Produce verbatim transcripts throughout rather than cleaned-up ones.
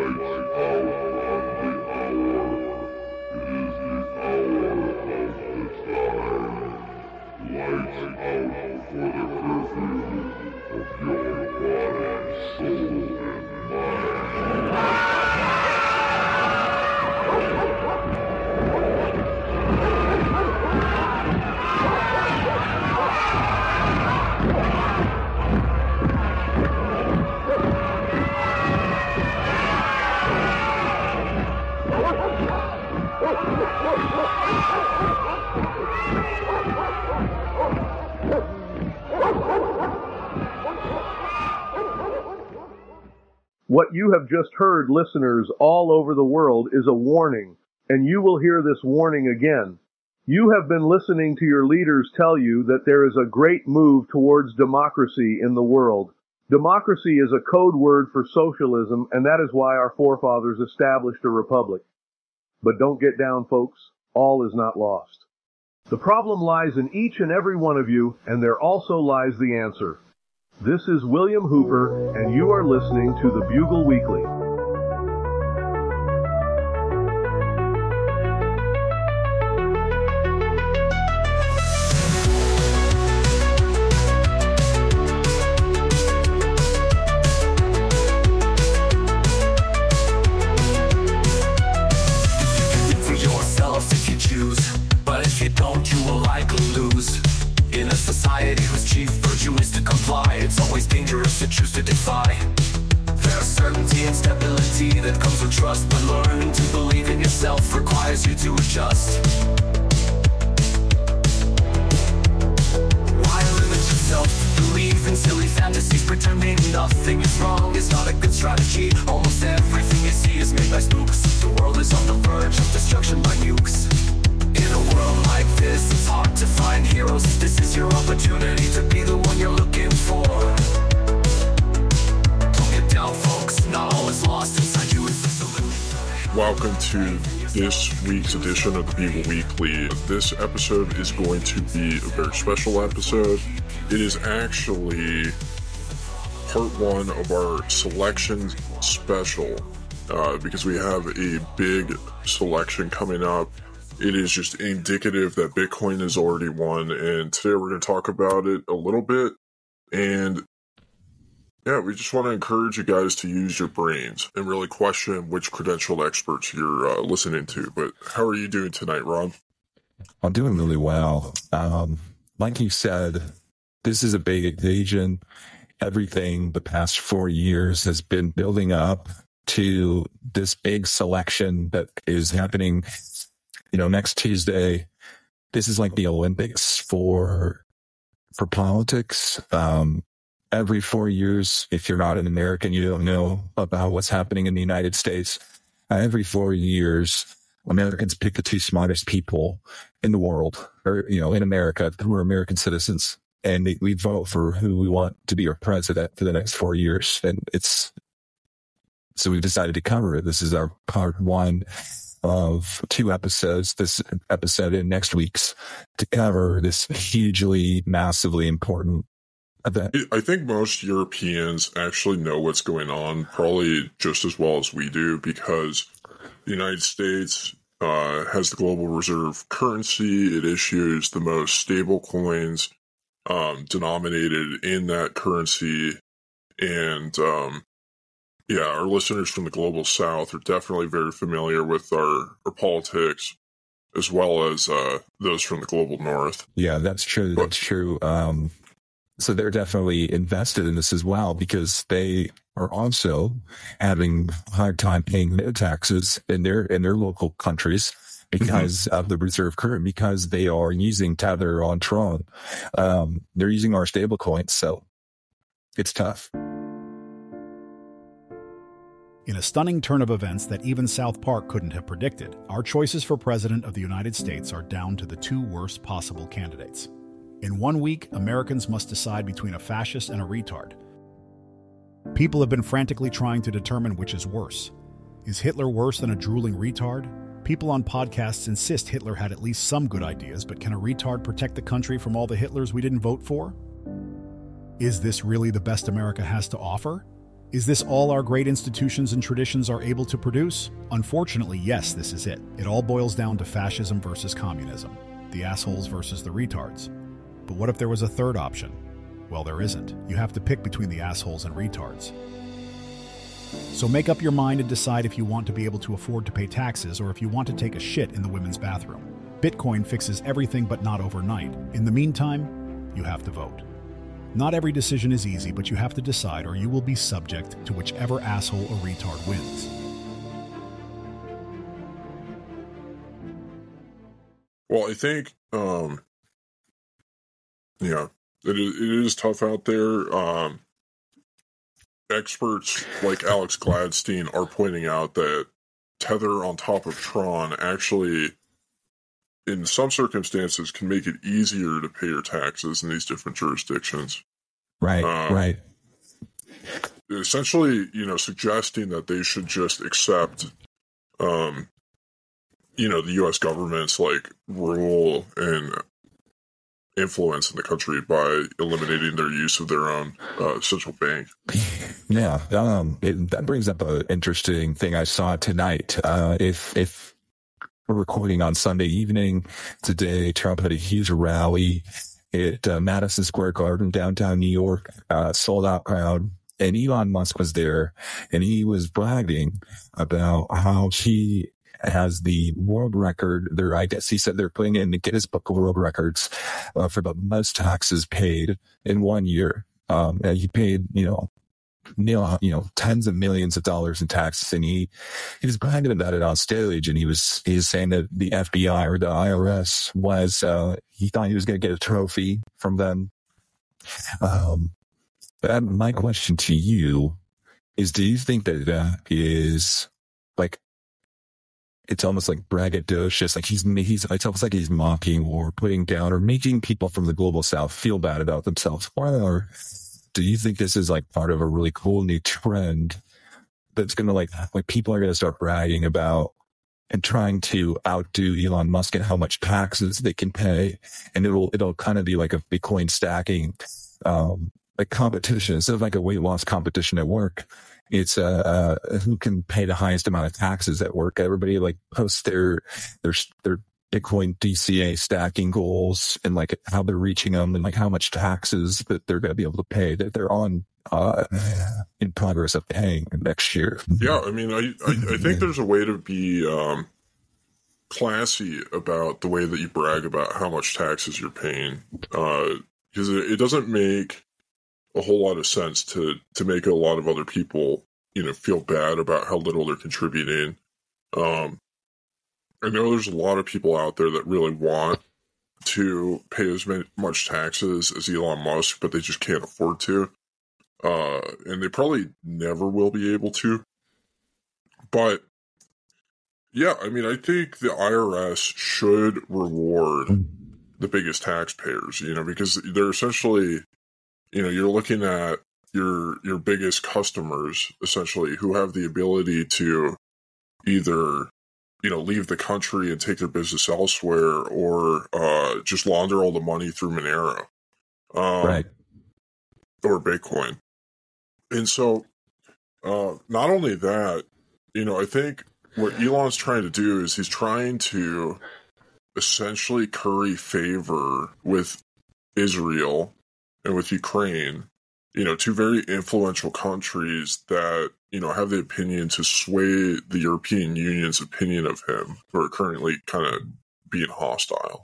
What you have just heard, listeners all over the world, is a warning, and you will hear this warning again. You have been listening to your leaders tell you that there is a great move towards democracy in the world. Democracy is a code word for socialism, and that is why our forefathers established a republic. But don't get down, folks. All is not lost. The problem lies in each and every one of you, and there also lies the answer. This is William Hooper, and you are listening to the Bugle Weekly. For yourself if you choose, but if you don't, you will likely lose. In a society whose chief virtue is to comply, it's always dangerous to choose to defy. There's certainty and stability that comes with trust, but learning to believe in yourself requires you to adjust. Why limit yourself? Believe in silly fantasies, pretending nothing is wrong is not a good strategy. Almost everything you see is made by spooks. The world is on the verge of destruction by nukes. In a world like this, it's hard to find heroes. This is your opportunity to be the one you're looking for. Don't get down, folks. Not all is lost inside you is the solution. Welcome to this week's edition of the Bugle Weekly. This episode is going to be a very special episode. It is actually part one of our selection special uh, because we have a big selection coming up. It is just indicative that Bitcoin has already won, and today we're going to talk about it a little bit. And yeah, we just want to encourage you guys to use your brains and really question which credentialed experts you're uh, listening to. But how are you doing tonight, Ron? I'm doing really well. Um, like you said, this is a big occasion. Everything the past four years has been building up to this big selection that is happening. You know, next Tuesday, this is like the Olympics for for politics. Um, every four years, if you're not an American, you don't know about what's happening in the United States. Uh, every four years, Americans pick the two smartest people in the world, or, you know, in America, who are American citizens, and they, we vote for who we want to be our president for the next four years. And it's, so we've decided to cover it. This is our part one of two episodes, this episode and next week's, to cover this hugely, massively important event. I think most Europeans actually know what's going on, probably just as well as we do, because the United States uh, has the global reserve currency. It issues the most stable coins um, denominated in that currency. And um yeah, our listeners from the global south are definitely very familiar with our, our politics, as well as uh, those from the global north. Yeah, that's true. But, that's true. Um, so they're definitely invested in this as well, because they are also having a hard time paying their taxes in their in their local countries because mm-hmm. of the reserve currency, because they are using Tether on Tron. Um, they're using our stable coins, so it's tough. In a stunning turn of events that even South Park couldn't have predicted, our choices for President of the United States are down to the two worst possible candidates. In one week, Americans must decide between a fascist and a retard. People have been frantically trying to determine which is worse. Is Hitler worse than a drooling retard? People on podcasts insist Hitler had at least some good ideas, but can a retard protect the country from all the Hitlers we didn't vote for? Is this really the best America has to offer? Is this all our great institutions and traditions are able to produce? Unfortunately, yes, this is it. It all boils down to fascism versus communism, the assholes versus the retards. But what if there was a third option? Well, there isn't. You have to pick between the assholes and retards. So make up your mind and decide if you want to be able to afford to pay taxes or if you want to take a shit in the women's bathroom. Bitcoin fixes everything but not overnight. In the meantime, you have to vote. Not every decision is easy, but you have to decide or you will be subject to whichever asshole or retard wins. Well, I think, um, yeah, it is, it is tough out there. Um, experts like Alex Gladstein are pointing out that Tether on top of Tron actually, in some circumstances, can make it easier to pay your taxes in these different jurisdictions. Right, um, right. Essentially, you know, suggesting that they should just accept, um, you know, the U S government's, like, rule and influence in the country by eliminating their use of their own uh, central bank. Yeah, um, it, that brings up an interesting thing I saw tonight. Uh, if if we're recording on Sunday evening today, Trump had a huge rally at uh, Madison Square Garden, downtown New York, uh, sold out crowd, and Elon Musk was there, and he was bragging about how he has the world record. There, I guess he said they're putting in the Guinness Book of World Records uh, for the most taxes paid in one year. Um, and he paid, you know, you know, tens of millions of dollars in taxes, and he he was bragging about it on stage, and he was he was saying that the F B I or the I R S was uh, he thought he was going to get a trophy from them. Um, but my question to you is: do you think that that is like? It's almost like braggadocious, like he's, he's, it's almost like he's mocking or putting down or making people from the global south feel bad about themselves. Or do you think this is like part of a really cool new trend that's going to like, like people are going to start bragging about and trying to outdo Elon Musk and how much taxes they can pay. And it'll, it'll kind of be like a Bitcoin stacking, um, like competition. Instead of like a weight loss competition at work, it's uh, uh who can pay the highest amount of taxes at work. Everybody like posts their their their Bitcoin D C A stacking goals and like how they're reaching them and like how much taxes that they're going to be able to pay that they're on uh in progress of paying next year. Yeah, I mean, I I, I think there's a way to be um classy about the way that you brag about how much taxes you're paying, uh because it, it doesn't make a whole lot of sense to to make a lot of other people, you know, feel bad about how little they're contributing. Um, I know there's a lot of people out there that really want to pay as many, much taxes as Elon Musk, but they just can't afford to. Uh, and they probably never will be able to. But, yeah, I mean, I think the I R S should reward the biggest taxpayers, you know, because they're essentially... You know, you're looking at your your biggest customers, essentially, who have the ability to either, you know, leave the country and take their business elsewhere or uh, just launder all the money through Monero. Um, right. Or Bitcoin. And so, uh, not only that, you know, I think what Elon's trying to do is he's trying to essentially curry favor with Israel and with Ukraine, you know, two very influential countries that, you know, have the opinion to sway the European Union's opinion of him, who are currently kind of being hostile.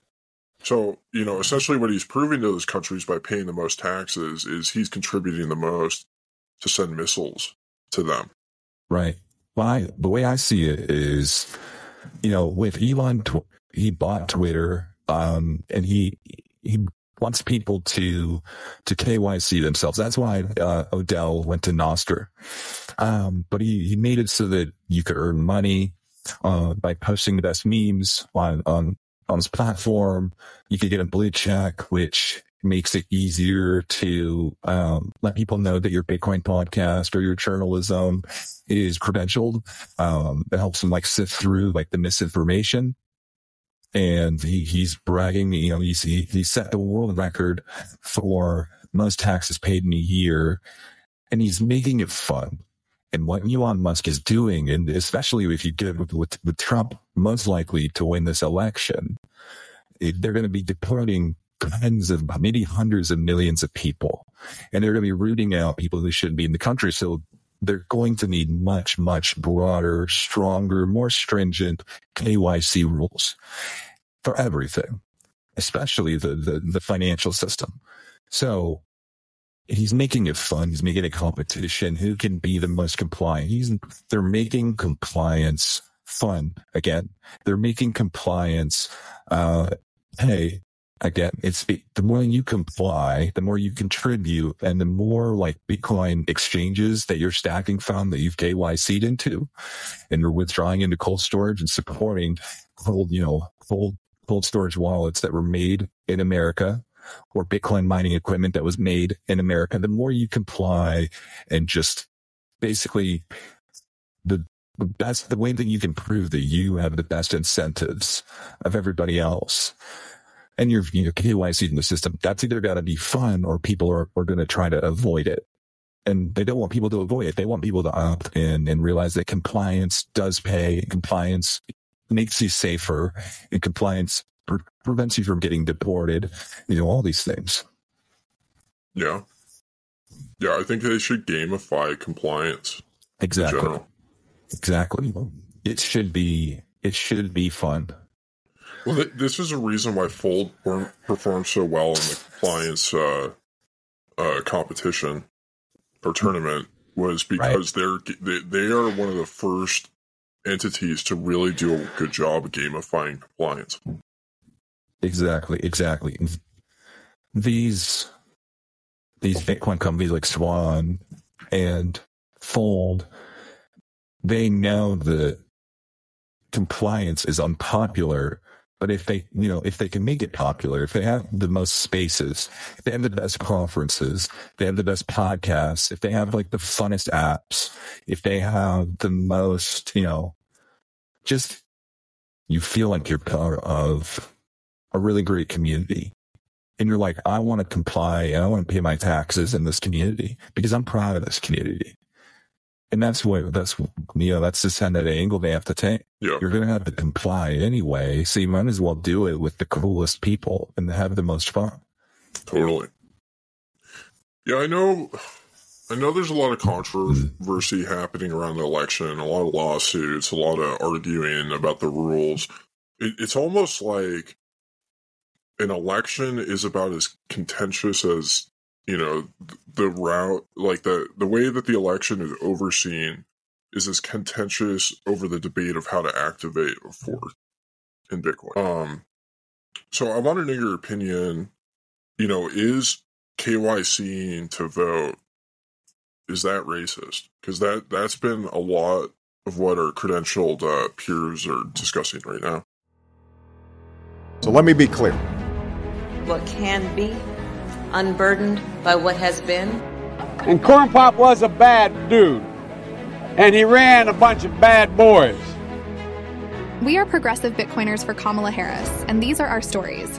So, you know, essentially what he's proving to those countries by paying the most taxes is he's contributing the most to send missiles to them. Right. Well, I, the way I see it is, you know, with Elon, he bought Twitter, um, and he, he, wants people to to K Y C themselves. That's why uh, Odell went to Nostr. Um, but he, he made it so that you could earn money uh, by posting the best memes on, on, on his platform. You could get a blue check, which makes it easier to um, let people know that your Bitcoin podcast or your journalism is credentialed. Um, it helps them like sift through like the misinformation. And he, he's bragging, you know, he's, he, he set the world record for most taxes paid in a year. and he's making it fun. And what Elon Musk is doing, and especially if you get with, with, with Trump most likely to win this election, it, they're going to be deporting tens of maybe hundreds of millions of people, and they're going to be rooting out people who shouldn't be in the country. So they're going to need much, much broader, stronger, more stringent K Y C rules for everything, especially the, the, the financial system. So he's making it fun. He's making a competition. Who can be the most compliant? He's, they're making compliance fun again. They're making compliance, uh, hey, again, it's the more you comply, the more you contribute, and the more like Bitcoin exchanges that you're stacking from that you've K Y C'd into, and you're withdrawing into cold storage and supporting cold, you know, cold, cold storage wallets that were made in America, or Bitcoin mining equipment that was made in America, the more you comply and just basically the, the best, the way that you can prove that you have the best incentives of everybody else, and you're, you know, K Y C in the system, that's either got to be fun or people are, are going to try to avoid it. And they don't want people to avoid it. They want people to opt in and realize that compliance does pay. Compliance makes you safer, and compliance pre- prevents you from getting deported. You know, all these things. Yeah. Yeah, I think they should gamify compliance. Exactly. In general. Exactly. It should be, it should be fun. Well, th- this is a reason why Fold performed so well in the compliance uh, uh, competition or tournament, was because right. they're they, they are one of the first entities to really do a good job of gamifying compliance. Exactly, exactly. These these Bitcoin companies like Swan and Fold, they know that compliance is unpopular. But if they, you know, if they can make it popular, if they have the most spaces, if they have the best conferences, if they have the best podcasts, if they have like the funnest apps, if they have the most, you know, just you feel like you're part of a really great community. And you're like, I want to comply and I want to pay my taxes in this community because I'm proud of this community. And that's what, that's, you know, that's the kind of angle they have to take. Yeah. You're going to have to comply anyway. So you might as well do it with the coolest people and have the most fun. Totally. Yeah, I know, I know there's a lot of controversy mm. happening around the election, a lot of lawsuits, a lot of arguing about the rules. It, it's almost like an election is about as contentious as, you know, the route, like the, the way that the election is overseen is as contentious over the debate of how to activate a fork in Bitcoin. Um, so I want to know your opinion. You know, is KYCing to vote, is that racist? Because that, that's been a lot of what our credentialed uh, peers are discussing right now. So let me be clear. What can be, unburdened by what has been. And Corn Pop was a bad dude, and he ran a bunch of bad boys. We are progressive Bitcoiners for Kamala Harris, and these are our stories.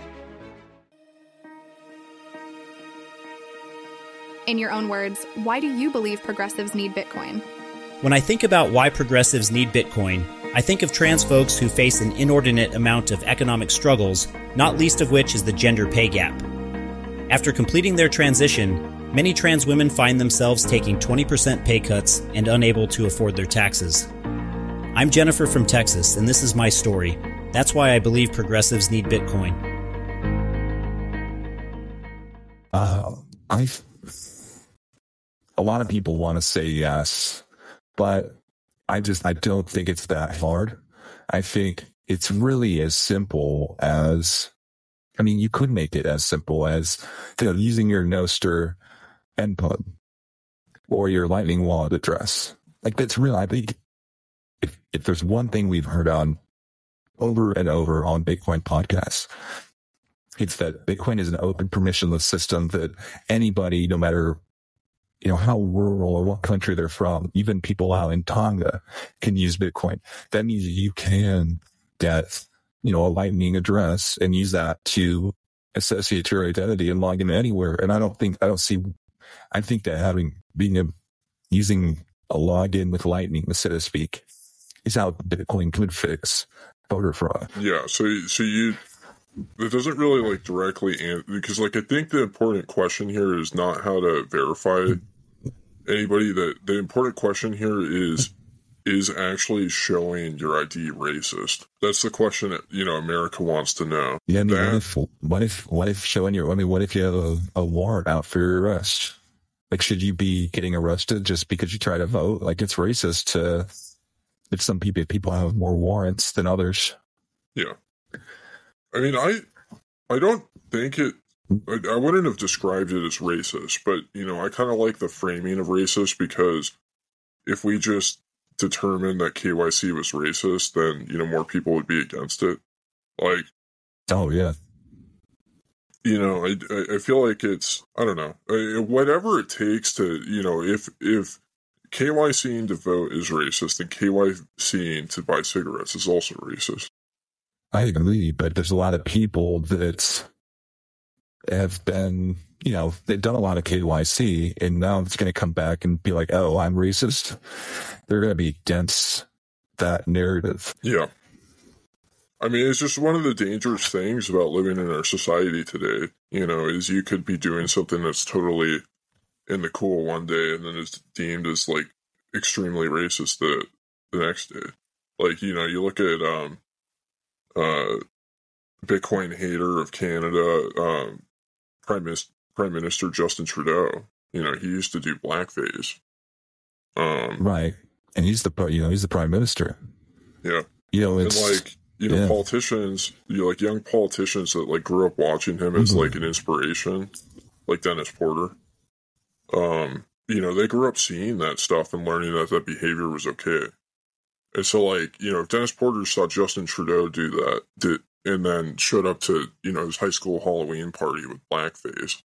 In your own words, why do you believe progressives need Bitcoin? When I think about why progressives need Bitcoin, I think of trans folks who face an inordinate amount of economic struggles, not least of which is the gender pay gap. After completing their transition, many trans women find themselves taking twenty percent pay cuts and unable to afford their taxes. I'm Jennifer from Texas, and this is my story. That's why I believe progressives need Bitcoin. Uh, I, a lot of people want to say yes, but I just, I don't think it's that hard. I think it's really as simple as, I mean, you could make it as simple as, you know, using your Nostr endpoint or your Lightning wallet address. Like, that's real. I think if, if there's one thing we've heard on over and over on Bitcoin podcasts, it's that Bitcoin is an open, permissionless system that anybody, no matter, you know, how rural or what country they're from, even people out in Tonga can use Bitcoin. That means you can get, you know, a Lightning address and use that to associate your identity and log in anywhere. And I don't think, I don't see I think that having, being a, using a login with Lightning, so to speak, is how Bitcoin could fix voter fraud. Yeah. So, so you, it doesn't really like directly answer, because like, I think the important question here is not how to verify anybody. That the important question here is, is actually showing your I D racist? That's the question that, you know, America wants to know. Yeah, I mean, that, what if, what if, what if showing your, I mean, what if you have a, a warrant out for your arrest? Like, should you be getting arrested just because you try to vote? Like, it's racist to, if some people, people have more warrants than others. Yeah. I mean, I, I don't think it, I, I wouldn't have described it as racist, but, you know, I kind of like the framing of racist, because if we just determined that K Y C was racist, then, you know, more people would be against it. Like, oh yeah, you know, I, I feel like it's, I don't know, I, whatever it takes to, you know, if if KYCing to vote is racist, then KYCing to buy cigarettes is also racist. I agree, but there's a lot of people that have been, you know, they've done a lot of K Y C, and now it's going to come back and be like, oh, I'm racist. They're going to be against that narrative. Yeah. I mean, it's just one of the dangerous things about living in our society today, you know, is you could be doing something that's totally in the cool one day, and then it's deemed as, like, extremely racist the, the next day. Like, you know, you look at um, uh, Bitcoin hater of Canada, um, Prime Minister, Prime Minister Justin Trudeau. You know, he used to do blackface. Um, right, and he's the you know he's the Prime Minister. Yeah, you know, it's and like you know yeah. politicians, you know, like young politicians that like grew up watching him as mm-hmm. like an inspiration, like Dennis Porter. Um, you know, they grew up seeing that stuff and learning that that behavior was okay. And so, like, you know, if Dennis Porter saw Justin Trudeau do that, did, and then showed up to, you know, his high school Halloween party with blackface,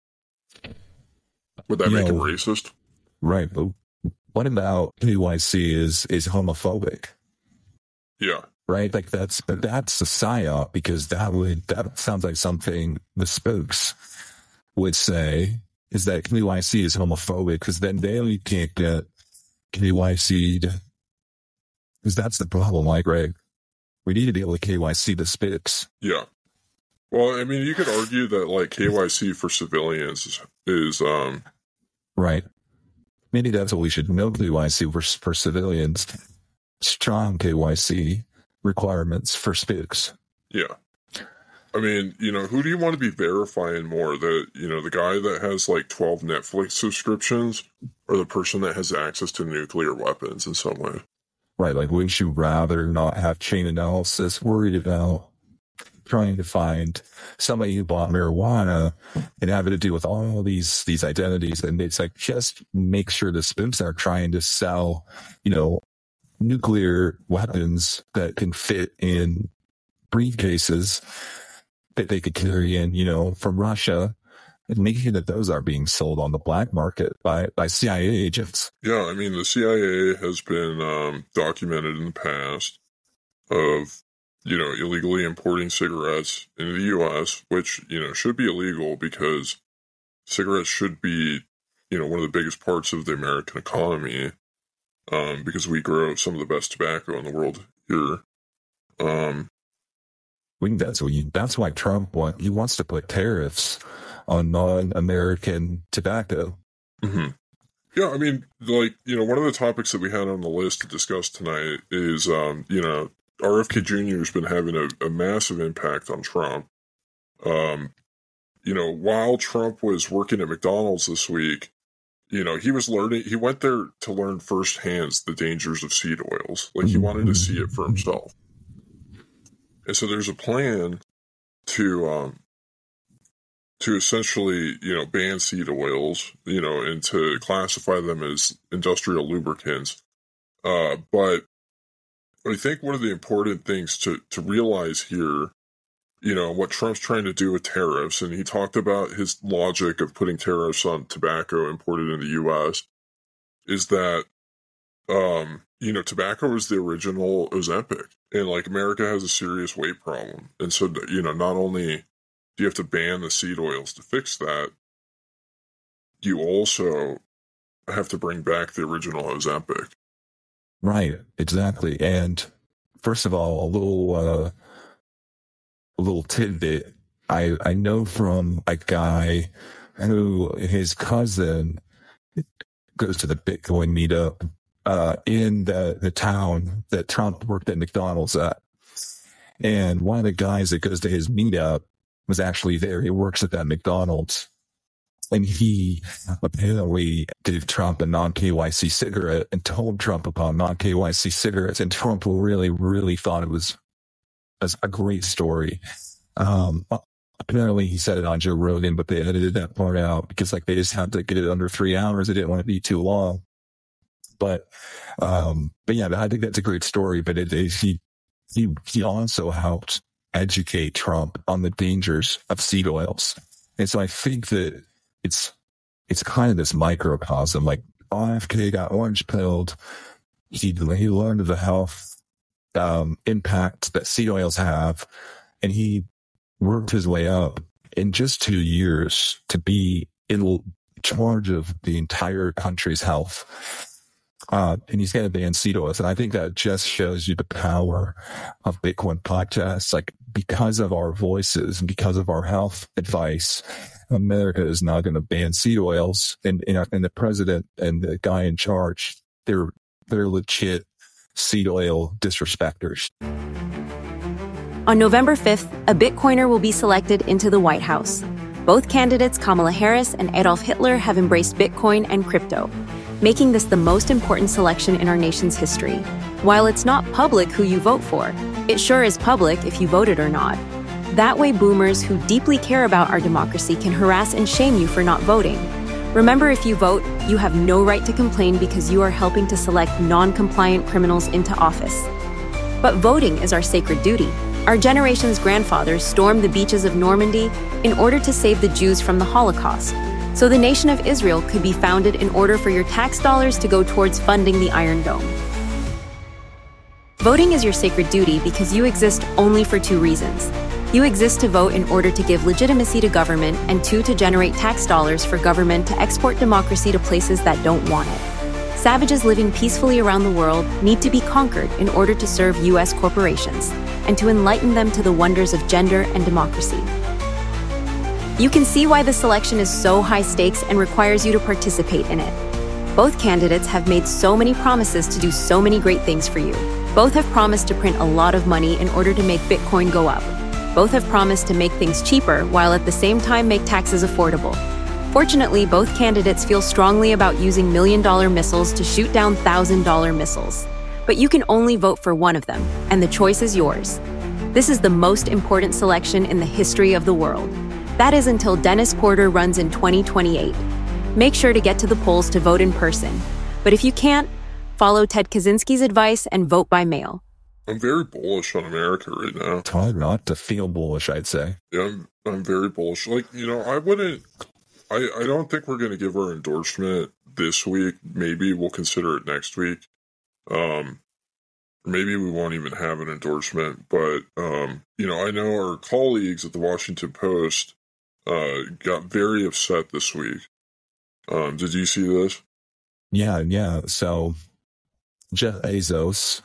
would that you make know, him racist? Right, but what about K Y C is is homophobic? Yeah. Right, like that's that's a psyop, because that would that sounds like something the spokes would say, is that K Y C is homophobic, because then they can't get K Y C'd. Because that's the problem, like, right? We need to be able to K Y C the spokes. Yeah. Well, I mean, you could argue that, like, K Y C for civilians is, is um... right. Maybe that's what we should know, K Y C for, for civilians. Strong K Y C requirements for spokes. Yeah. I mean, you know, who do you want to be verifying more? The, you know, the guy that has like twelve Netflix subscriptions, or the person that has access to nuclear weapons in some way? Right, like, wouldn't you rather not have chain analysis, worried about trying to find somebody who bought marijuana and have it to do with all these these identities? And it's like, just make sure the spooks are trying to sell, you know, nuclear weapons that can fit in briefcases that they could carry in, you know, from Russia, and making sure that those are being sold on the black market by, by C I A agents. Yeah, I mean, the C I A has been um, documented in the past of, you know, illegally importing cigarettes into the U S, which, you know, should be illegal, because cigarettes should be, you know, one of the biggest parts of the American economy, um, because we grow some of the best tobacco in the world here. Um, I think that's what you, that's why Trump want, he wants to put tariffs on non-American tobacco. Mm-hmm. Yeah, I mean, like, you know, one of the topics that we had on the list to discuss tonight is, um, you know, R F K Junior has been having a, a massive impact on Trump. Um, you know, while Trump was working at McDonald's this week, you know, he was learning, he went there to learn firsthand the dangers of seed oils. Like, he wanted to see it for himself. And so there's a plan to, um, to essentially, you know, ban seed oils, you know, and to classify them as industrial lubricants. Uh, but I think one of the important things to, to realize here, you know, what Trump's trying to do with tariffs, and he talked about his logic of putting tariffs on tobacco imported in the U S, is that, um, you know, tobacco was the original Ozempic, and, like, America has a serious weight problem. And so, you know, not only do you have to ban the seed oils to fix that, you also have to bring back the original Ozempic. Right, exactly. And first of all, a little, uh, a little tidbit. I, I know from a guy who his cousin goes to the Bitcoin meetup, uh, in the, the town that Trump worked at McDonald's at. And one of the guys that goes to his meetup was actually there. He works at that McDonald's. And he apparently gave Trump a non-K Y C cigarette and told Trump about non-K Y C cigarettes. And Trump really, really thought it was, was a great story. Um, apparently he said it on Joe Rogan, but they edited that part out because like they just had to get it under three hours. They didn't want it to be too long. But, um, but yeah, I think that's a great story. But it is, he, he, he also helped educate Trump on the dangers of seed oils. And so I think that it's, it's kind of this microcosm, like R F K got orange pilled. He, he learned of the health, um, impact that seed oils have. And he worked his way up in just two years to be in charge of the entire country's health. Uh, and he's going to ban seed oils. And I think that just shows you the power of Bitcoin podcasts. Like, because of our voices and because of our health advice, America is now going to ban seed oils. And, and, and the president and the guy in charge, they're, they're legit seed oil disrespecters. On November fifth, a Bitcoiner will be selected into the White House. Both candidates, Kamala Harris and Adolf Hitler, have embraced Bitcoin and crypto, making this the most important selection in our nation's history. While it's not public who you vote for, it sure is public if you voted or not. That way, boomers who deeply care about our democracy can harass and shame you for not voting. Remember, if you vote, you have no right to complain because you are helping to select non-compliant criminals into office. But voting is our sacred duty. Our generation's grandfathers stormed the beaches of Normandy in order to save the Jews from the Holocaust, so the nation of Israel could be founded in order for your tax dollars to go towards funding the Iron Dome. Voting is your sacred duty because you exist only for two reasons. You exist to vote in order to give legitimacy to government, and two, to generate tax dollars for government to export democracy to places that don't want it. Savages living peacefully around the world need to be conquered in order to serve U S corporations and to enlighten them to the wonders of gender and democracy. You can see why this selection is so high stakes and requires you to participate in it. Both candidates have made so many promises to do so many great things for you. Both have promised to print a lot of money in order to make Bitcoin go up. Both have promised to make things cheaper while at the same time make taxes affordable. Fortunately, both candidates feel strongly about using million-dollar missiles to shoot down thousand-dollar missiles. But you can only vote for one of them, and the choice is yours. This is the most important selection in the history of the world. That is until Dennis Porter runs in twenty twenty-eight. Make sure to get to the polls to vote in person. But if you can't, follow Ted Kaczynski's advice and vote by mail. I'm very bullish on America right now. It's hard not to feel bullish, I'd say. Yeah, I'm, I'm very bullish. Like, you know, I wouldn't... I, I don't think we're going to give our endorsement this week. Maybe we'll consider it next week. Um, maybe we won't even have an endorsement. But, um, you know, I know our colleagues at the Washington Post uh, got very upset this week. Um, did you see this? Yeah, yeah. So Jeff Bezos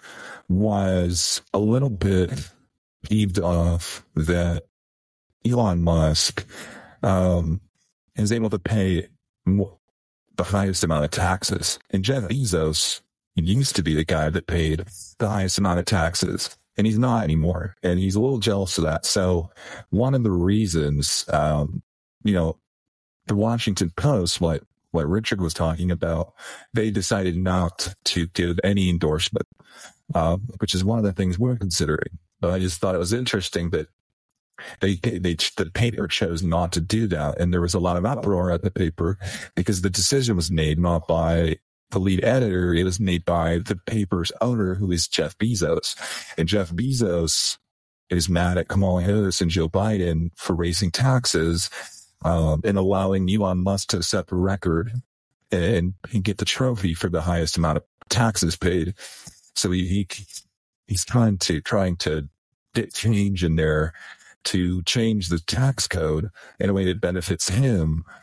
was a little bit peeved off that Elon Musk um, is able to pay more, the highest amount of taxes. And Jeff Bezos used to be the guy that paid the highest amount of taxes, and he's not anymore. And he's a little jealous of that. So one of the reasons, um, you know, the Washington Post, what, what Richard was talking about, they decided not to give any endorsement, um, which is one of the things we're considering. But I just thought it was interesting that They, they, the paper chose not to do that. And there was a lot of uproar at the paper because the decision was made not by the lead editor. It was made by the paper's owner, who is Jeff Bezos. And Jeff Bezos is mad at Kamala Harris and Joe Biden for raising taxes, um, and allowing Elon Musk to set the record and, and get the trophy for the highest amount of taxes paid. So he, he he's trying to, trying to get change in there to change the tax code in a way that benefits him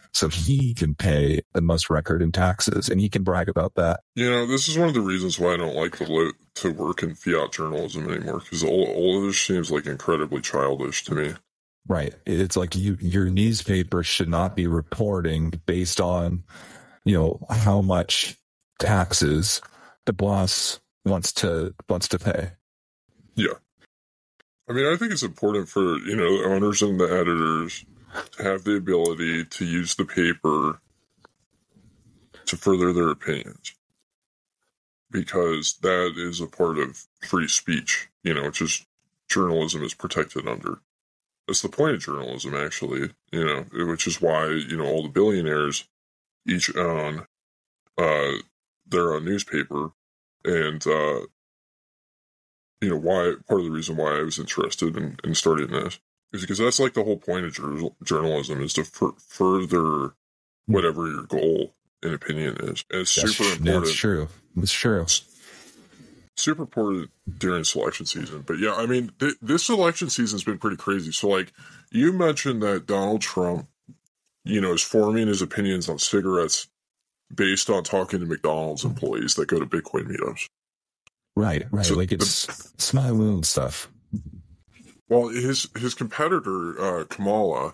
so he can pay the most record in taxes, and he can brag about that. You know, this is one of the reasons why I don't like to li- to work in fiat journalism anymore, because all, all of this seems like incredibly childish to me. Right. It's like you, your newspaper should not be reporting based on, you know, how much taxes the boss wants to wants to pay. Yeah. I mean, I think it's important for, you know, the owners and the editors to have the ability to use the paper to further their opinions, because that is a part of free speech, you know, which is journalism is protected under. That's the point of journalism, actually, you know, which is why, you know, all the billionaires each own uh, their own newspaper. And, uh, you know, why part of the reason why I was interested in, in starting this is because that's like the whole point of jur- journalism is to fur- further whatever your goal and opinion is. And it's That's, super important. That's true. It's true. Super important during selection season. But yeah, I mean, th- this election season's been pretty crazy. So, like, you mentioned that Donald Trump, you know, is forming his opinions on cigarettes based on talking to McDonald's employees that go to Bitcoin meetups. Right, right. So like it's the, small little stuff. Well, his his competitor, uh, Kamala,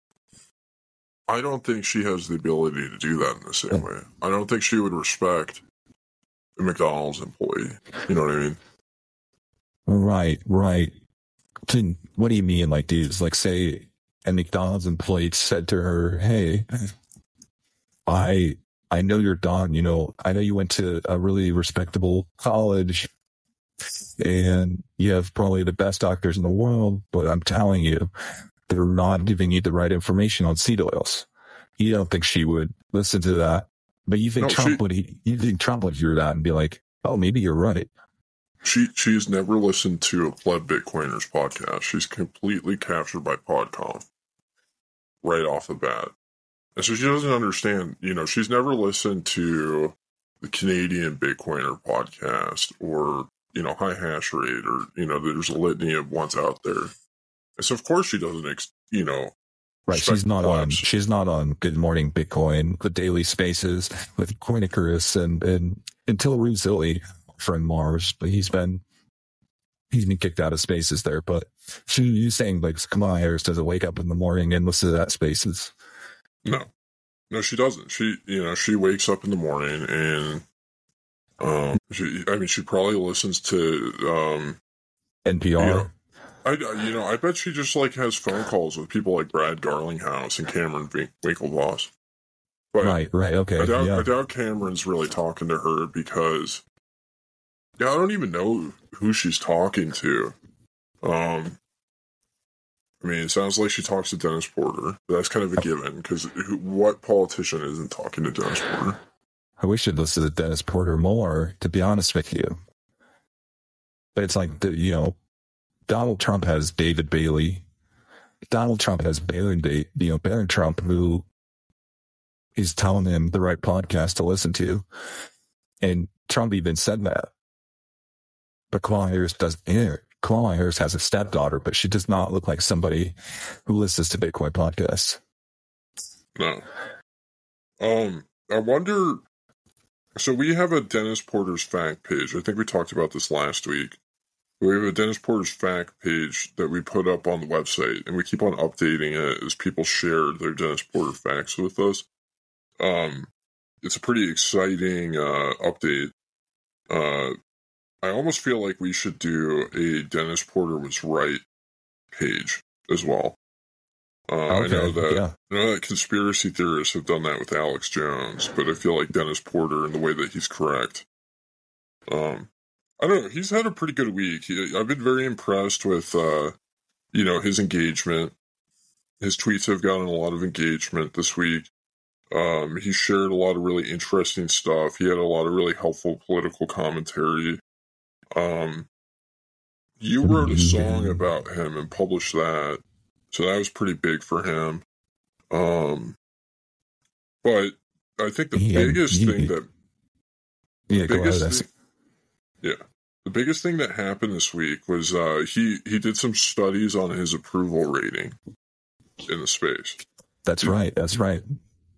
I don't think she has the ability to do that in the same way. I don't think she would respect a McDonald's employee. You know what I mean? Right, right. What do you mean, like, dudes? Like, say a McDonald's employee said to her, "Hey, I I know you're Don. You know, I know you went to a really respectable college, and you have probably the best doctors in the world. But I'm telling you, they're not giving you the right information on seed oils." You don't think she would listen to that, but you think no, Trump she, would? You think Trump would hear that and be like, "Oh, maybe you're right." She she's never listened to a Pleb Bitcoiners podcast. She's completely captured by PodConf right off the bat. And so she doesn't understand, you know, she's never listened to the Canadian Bitcoiner podcast or, you know, High Hash Rate or, you know, there's a litany of ones out there. And so, of course, she doesn't, ex- you know. Right. She's not on, she's not on Good Morning Bitcoin, the daily spaces with Coinicus and, and until recently from Mars, but he's been, he's been kicked out of spaces there. But she's saying, like, Kamala Harris doesn't wake up in the morning and listen to that spaces. No, no, she doesn't. She, you know, she wakes up in the morning and, um, she, I mean, she probably listens to, um, N P R. You know, I, you know, I bet she just like has phone calls with people like Brad Garlinghouse and Cameron Wink- Winklevoss. But right, right, okay. I doubt, yeah. I doubt Cameron's really talking to her because, yeah, I don't even know who she's talking to. Um, I mean, it sounds like she talks to Dennis Porter. But that's kind of a given, because what politician isn't talking to Dennis Porter? I wish I'd listen to Dennis Porter more, to be honest with you. But it's like, the, you know, Donald Trump has David Bailey. Donald Trump has Bailey, you know, Barron Trump, who is telling him the right podcast to listen to. And Trump even said that. But Kamala Harris doesn't hear. Kamala Harris has a stepdaughter, but she does not look like somebody who listens to Bitcoin podcasts. No. Um, I wonder. So we have a Dennis Porter's fact page. I think we talked about this last week. We have a Dennis Porter's fact page that we put up on the website, and we keep on updating it as people share their Dennis Porter facts with us. Um, it's a pretty exciting uh, update. Uh, I almost feel like we should do a Dennis Porter was right page as well. Uh, okay, I know that yeah. I know that conspiracy theorists have done that with Alex Jones, but I feel like Dennis Porter and the way that he's correct. Um, I don't know. He's had a pretty good week. He, I've been very impressed with, uh, you know, his engagement. His tweets have gotten a lot of engagement this week. Um, he shared a lot of really interesting stuff. He had a lot of really helpful political commentary. Um, you wrote a song about him and published that, so that was pretty big for him. Um, but I think the yeah, biggest yeah, thing that, yeah, biggest go ahead, thing, yeah, the biggest thing that happened this week was uh, he he did some studies on his approval rating in the space. That's right. That's right.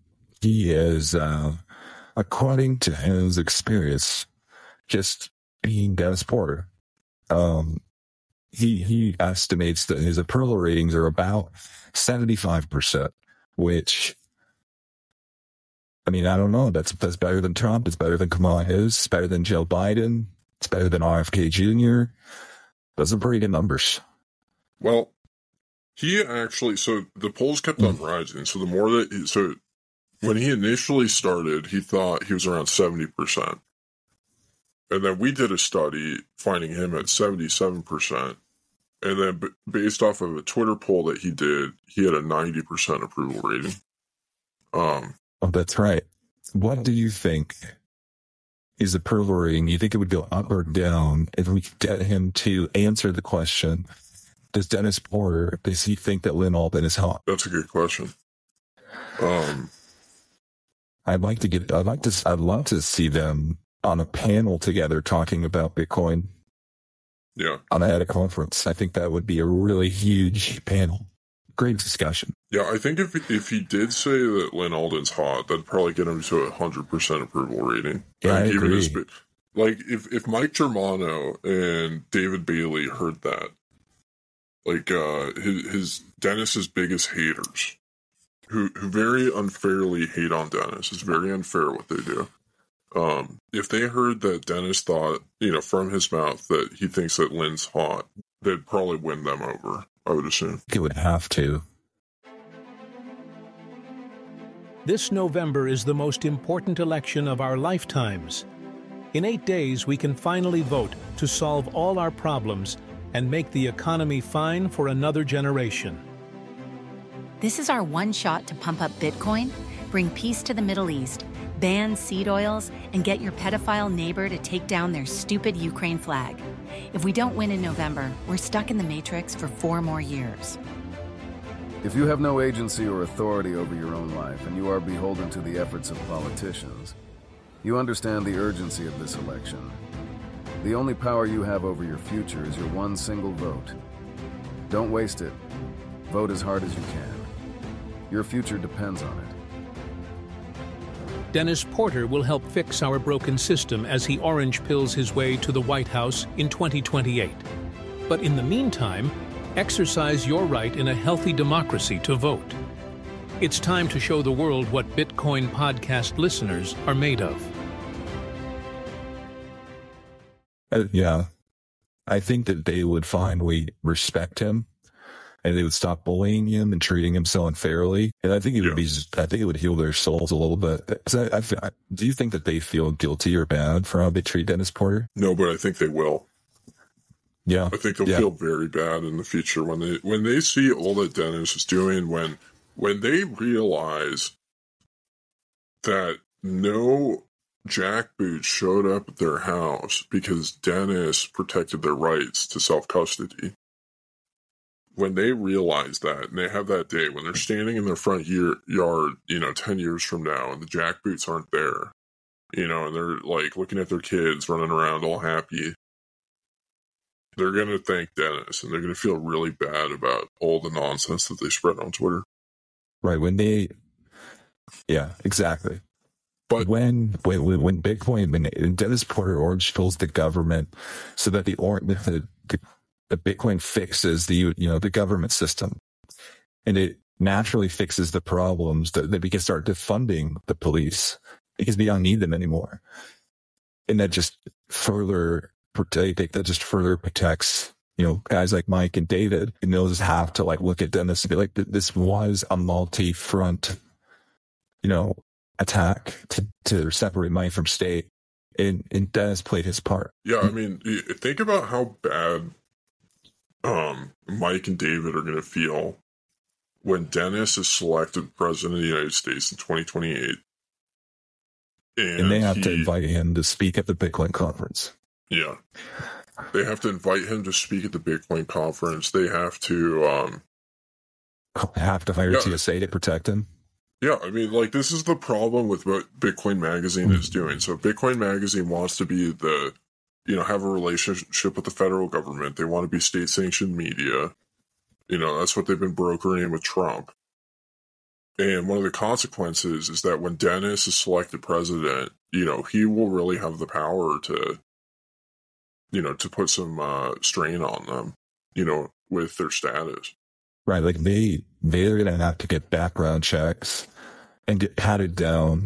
he is, uh, according to his experience, just being Dennis Porter, um, he he estimates that his approval ratings are about seventy-five percent, which, I mean, I don't know. That's that's better than Trump. It's better than Kamala Harris. It's better than Joe Biden. It's better than R F K Junior Those are pretty good numbers. Well, he actually, so the polls kept on rising. So the more that, he, so when he initially started, he thought he was around seventy percent. And then we did a study finding him at seventy-seven percent. And then b- based off of a Twitter poll that he did, he had a ninety percent approval rating. Um, oh, that's right. What do you think is approval rating? You think it would go up or down if we could get him to answer the question, does Dennis Porter, does he think that Lyn Alden is hot? That's a good question. Um, I'd like to get, I'd like to, I'd love to see them on a panel together talking about Bitcoin. Yeah. On at a conference. I think that would be a really huge panel. Great discussion. Yeah, I think if if he did say that Lyn Alden's hot, that'd probably get him to a hundred percent approval rating. Yeah, like, I even agree. His, like if if Mike Germano and David Bailey heard that, like uh, his, his Dennis's biggest haters, who who very unfairly hate on Dennis, it's very unfair what they do. Um, if they heard that Dennis thought, you know, from his mouth that he thinks that Lyn's hot, they'd probably win them over, I would assume. It would have to. This November is the most important election of our lifetimes. In eight days, we can finally vote to solve all our problems and make the economy fine for another generation. This is our one shot to pump up Bitcoin, bring peace to the Middle East, ban seed oils, and get your pedophile neighbor to take down their stupid Ukraine flag. If we don't win in November, we're stuck in the Matrix for four more years. If you have no agency or authority over your own life and you are beholden to the efforts of politicians, you understand the urgency of this election. The only power you have over your future is your one single vote. Don't waste it. Vote as hard as you can. Your future depends on it. Dennis Porter will help fix our broken system as he orange pills his way to the White House in twenty twenty-eight. But in the meantime, exercise your right in a healthy democracy to vote. It's time to show the world what Bitcoin podcast listeners are made of. Uh, yeah. I think that they would finally respect him and they would stop bullying him and treating him so unfairly. And I think it would Yeah. be, I think it would heal their souls a little bit. So I, I, do you think that they feel guilty or bad for how they treat Dennis Porter? No, but I think they will. Yeah. I think they'll yeah. feel very bad in the future when they when they see all that Dennis is doing, when when they realize that no jackboots showed up at their house because Dennis protected their rights to self-custody. When they realize that, and they have that day, when they're standing in their front year, yard, you know, ten years from now, and the jackboots aren't there, you know, and they're, like, looking at their kids running around all happy, they're going to thank Dennis, and they're going to feel really bad about all the nonsense that they spread on Twitter. Right. When they, yeah, exactly. But when, when, when Bitcoin, when Dennis Porter orange pills the government so that the, or, the, the The Bitcoin fixes the, you know, the government system, and it naturally fixes the problems that, that we can start defunding the police because we don't need them anymore. And that just further protect, that just further protects, you know, guys like Mike and David, and they'll just have to like look at Dennis and be like, this was a multi-front, you know, attack to, to separate money from state. And, and Dennis played his part. Yeah. I mean, think about how bad Um, Mike and David are going to feel when Dennis is selected president of the United States in twenty twenty-eight. And, and they have he, to invite him to speak at the Bitcoin conference. Yeah. They have to invite him to speak at the Bitcoin conference. They have to, um, have to hire yeah. T S A to protect him. Yeah, I mean, like, this is the problem with what Bitcoin Magazine mm-hmm. is doing. So Bitcoin Magazine wants to be the, you know, have a relationship with the federal government. They want to be state-sanctioned media. You know, that's what they've been brokering with Trump. And one of the consequences is that when Dennis is selected president, you know, he will really have the power to, you know, to put some uh, strain on them, you know, with their status. Right. Like they, they're going to have to get background checks and get patted down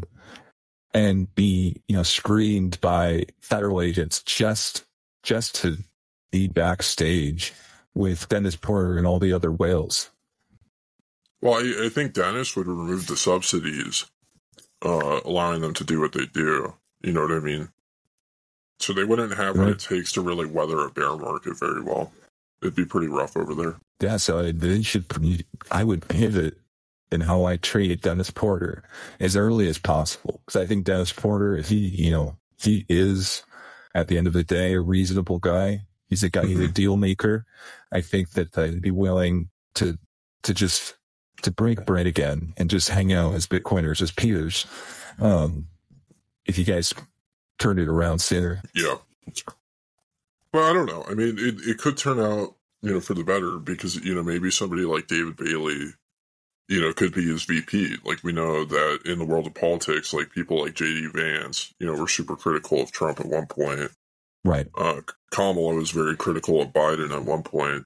and be, you know, screened by federal agents just, just to be backstage with Dennis Porter and all the other whales. Well, I, I think Dennis would remove the subsidies, uh, allowing them to do what they do. You know what I mean? So they wouldn't have what it takes to really weather a bear market very well. It'd be pretty rough over there. Yeah, so they should. I would pivot in how I treat Dennis Porter as early as possible, because I think Dennis Porter, if he, you know, he is at the end of the day a reasonable guy. He's a guy, mm-hmm. he's a deal maker. I think that I'd be willing to to just. to break bread again and just hang out as Bitcoiners, as peers. Um, if you guys turned it around sooner. Yeah. Well, I don't know. I mean, it, it could turn out, you know, for the better because, you know, maybe somebody like David Bailey, you know, could be his V P. Like we know that in the world of politics, like people like J D Vance, you know, were super critical of Trump at one point. Right. Uh, Kamala was very critical of Biden at one point,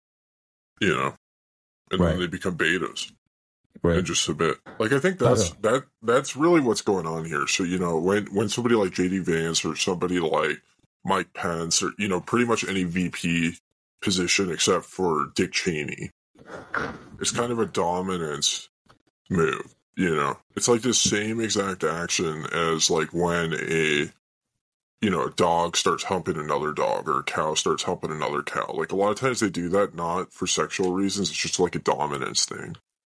you know. And right. then they become betas, right? And just submit. Like I think that's oh, yeah. that that's really what's going on here. So you know, when when somebody like J D Vance or somebody like Mike Pence or you know, pretty much any V P position except for Dick Cheney, it's kind of a dominance move. You know, it's like the same exact action as like when a you know, a dog starts humping another dog or a cow starts humping another cow. Like a lot of times they do that not for sexual reasons. It's just like a dominance thing.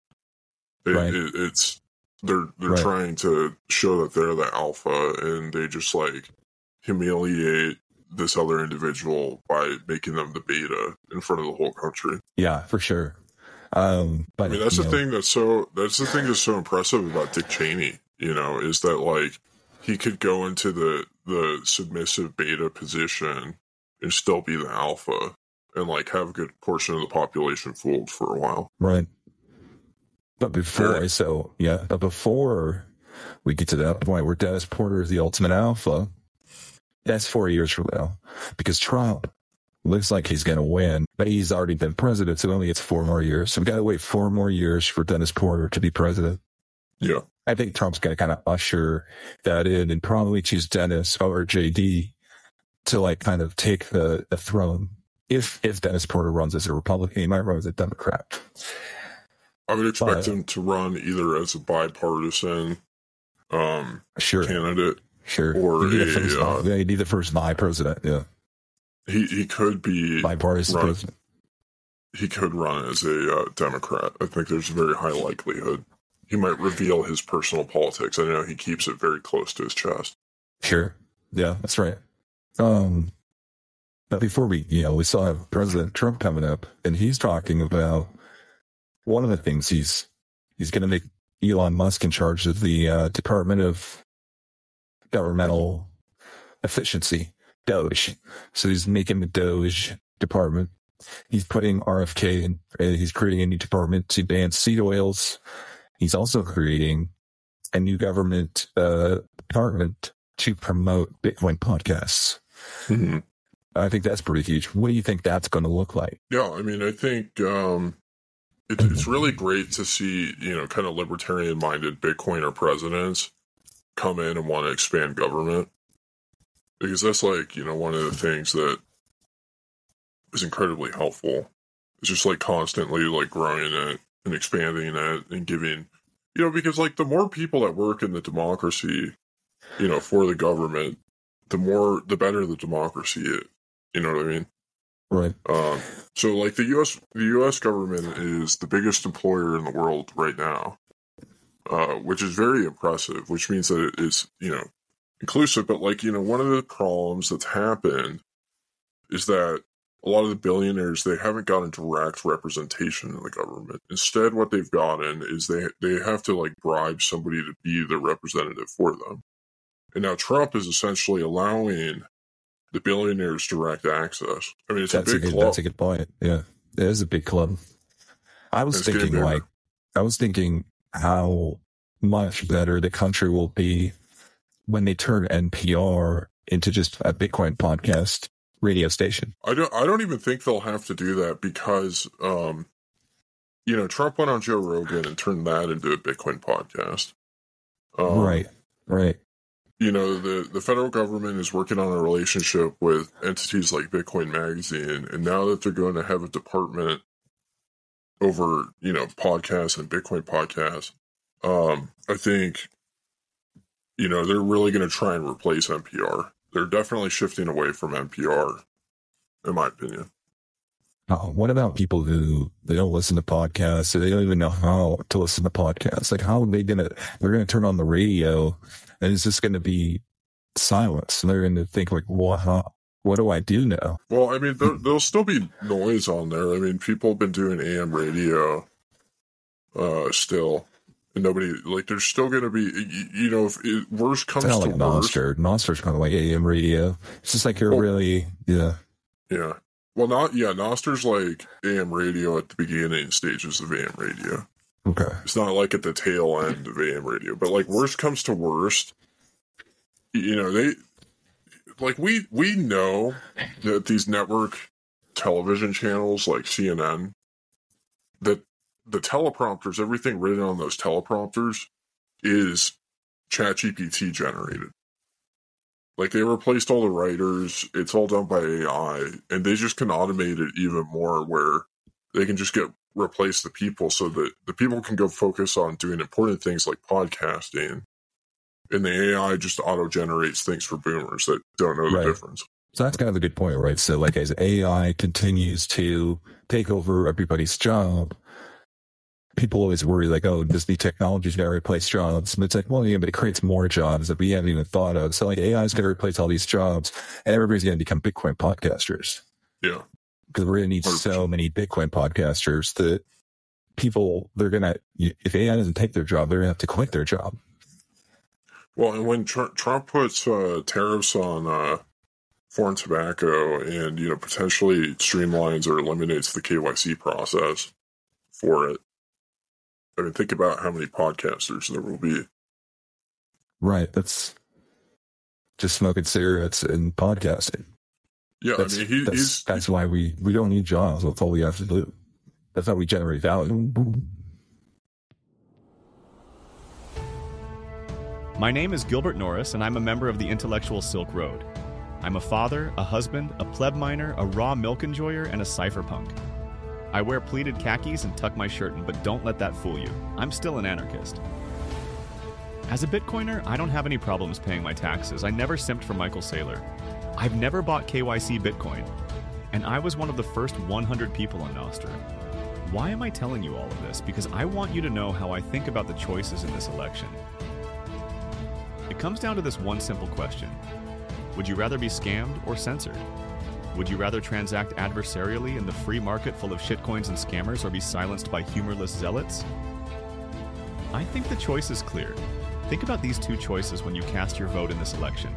It, right. it, it's they're they're right. trying to show that they're the alpha and they just like humiliate this other individual by making them the beta in front of the whole country. Yeah, for sure. Um, but I mean, that's the know. thing that's so that's the thing that's so impressive about Dick Cheney. You know, is that like he could go into the the submissive beta position and still be the alpha and like have a good portion of the population fooled for a while. Right. But before, yeah. so yeah, but before we get to that point where Dennis Porter is the ultimate alpha, that's four years from now because Trump looks like he's going to win, but he's already been president, so only it's four more years. So we got to wait four more years for Dennis Porter to be president. Yeah. I think Trump's going to kind of usher that in and probably choose Dennis or J D to like kind of take the, the throne. If if Dennis Porter runs as a Republican, he might run as a Democrat. I would expect but, him to run either as a bipartisan um, sure. candidate, sure, or he'd a, be the first, uh, yeah, he'd be the first by president. Yeah, he he could be bipartisan run, president. He could run as a uh, Democrat. I think there's a very high likelihood. He might reveal his personal politics. I know he keeps it very close to his chest. Sure. Yeah, that's right. Um, but before we, you know, we saw President Trump coming up, and he's talking about one of the things he's he's going to make Elon Musk in charge of the uh, Department of Governmental Efficiency, Doge. So he's making the Doge department. He's putting R F K in. He's creating a new department to ban seed oils. He's also creating a new government uh, department to promote Bitcoin podcasts. Mm-hmm. I think that's pretty huge. What do you think that's going to look like? Yeah, I mean, I think um, it, it's really great to see, you know, kind of libertarian-minded Bitcoiner presidents come in and want to expand government. Because that's like, you know, one of the things that is incredibly helpful. It's just like constantly like growing it and expanding it and giving, you know, because like the more people that work in the democracy, you know, for the government, the more, the better the democracy is. You know what I mean? Right. Um, so like the U S, the U S government is the biggest employer in the world right now, uh, which is very impressive, which means that it is, you know, inclusive. But like, you know, one of the problems that's happened is that a lot of the billionaires, they haven't gotten direct representation in the government. Instead, what they've gotten is they they have to like bribe somebody to be the representative for them. And now Trump is essentially allowing the billionaires direct access. I mean, it's that's a big a good, club. That's a good point. Yeah, it is a big club. I was it's thinking like, I was thinking how much better the country will be when they turn N P R into just a Bitcoin podcast radio station. I don't, I don't even think they'll have to do that because, um, you know, Trump went on Joe Rogan and turned that into a Bitcoin podcast. Um, right, right. You know, the, the federal government is working on a relationship with entities like Bitcoin Magazine, and now that they're going to have a department over, you know, podcasts and Bitcoin podcasts, um, I think, you know, they're really going to try and replace N P R. They're definitely shifting away from N P R, in my opinion. Oh, what about people who they don't listen to podcasts, or they don't even know how to listen to podcasts? Like, how are they gonna? They're gonna turn on the radio, and it's just gonna be silence, and they're gonna think like, "What? How, what do I do now?" Well, I mean, there, there'll still be noise on there. I mean, people have been doing A M radio, uh, still, and nobody like. There's still gonna be, you, you know, if it, worst comes it's to like worst, Monster. Monster's kind of like A M radio. It's just like you're well, really, yeah, yeah. Well, not yeah. Noster's like A M radio at the beginning stages of A M radio. Okay, it's not like at the tail end of A M radio, but like worst comes to worst, you know, they like we we know that these network television channels like C N N, that the teleprompters, everything written on those teleprompters is ChatGPT generated. Like, they replaced all the writers. It's all done by A I, and they just can automate it even more where they can just get replace the people so that the people can go focus on doing important things like podcasting, and the A I just auto-generates things for boomers that don't know the right. difference. So that's kind of a good point, right? So, like, as A I continues to take over everybody's job, people always worry, like, oh, does the technology going to replace jobs? But it's like, well, yeah, but it creates more jobs that we haven't even thought of. So, like, A I is going to replace all these jobs, and everybody's going to become Bitcoin podcasters. Yeah. Because we're going to need one hundred percent so many Bitcoin podcasters that people, they're going to, if A I doesn't take their job, they're going to have to quit their job. Well, and when tr- Trump puts uh, tariffs on uh, foreign tobacco and, you know, potentially streamlines or eliminates the K Y C process for it, I mean, think about how many podcasters there will be. Right. That's just smoking cigarettes and podcasting. Yeah, that's, I mean, he, that's, he's... That's why we, we don't need jobs. That's all we have to do. That's how we generate value. My name is Gilbert Norris, and I'm a member of the Intellectual Silk Road. I'm a father, a husband, a pleb miner, a raw milk enjoyer, and a cypherpunk. I wear pleated khakis and tuck my shirt in, but don't let that fool you. I'm still an anarchist. As a Bitcoiner, I don't have any problems paying my taxes. I never simped for Michael Saylor. I've never bought K Y C Bitcoin. And I was one of the first one hundred people on Nostr. Why am I telling you all of this? Because I want you to know how I think about the choices in this election. It comes down to this one simple question. Would you rather be scammed or censored? Would you rather transact adversarially in the free market full of shitcoins and scammers or be silenced by humorless zealots? I think the choice is clear. Think about these two choices when you cast your vote in this election.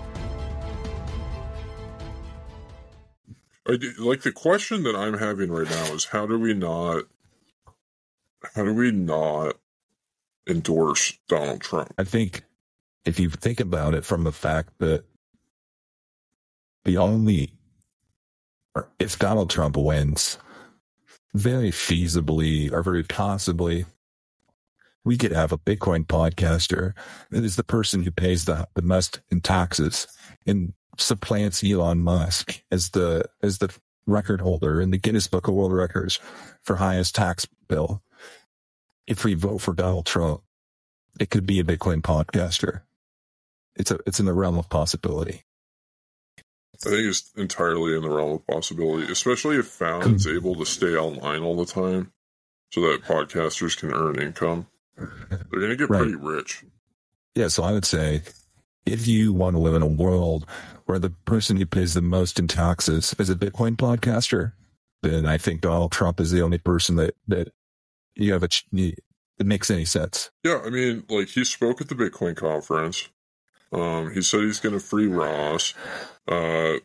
I do, like, the question that I'm having right now is how do we not, how do we not endorse Donald Trump? I think if you think about it from the fact that the only, if Donald Trump wins, very feasibly or very possibly, we could have a Bitcoin podcaster that is the person who pays the, the most in taxes and supplants Elon Musk as the as the record holder in the Guinness Book of World Records for highest tax bill. If we vote for Donald Trump, it could be a Bitcoin podcaster. It's a it's in the realm of possibility. I think it's entirely in the realm of possibility, especially if Found is able to stay online all the time so that podcasters can earn income. They're going to get right. pretty rich. Yeah, so I would say if you want to live in a world where the person who pays the most in taxes is a Bitcoin podcaster, then I think Donald Trump is the only person that, that you have a, that makes any sense. Yeah, I mean, like, he spoke at the Bitcoin conference. Um, he said he's going to free Ross. Uh,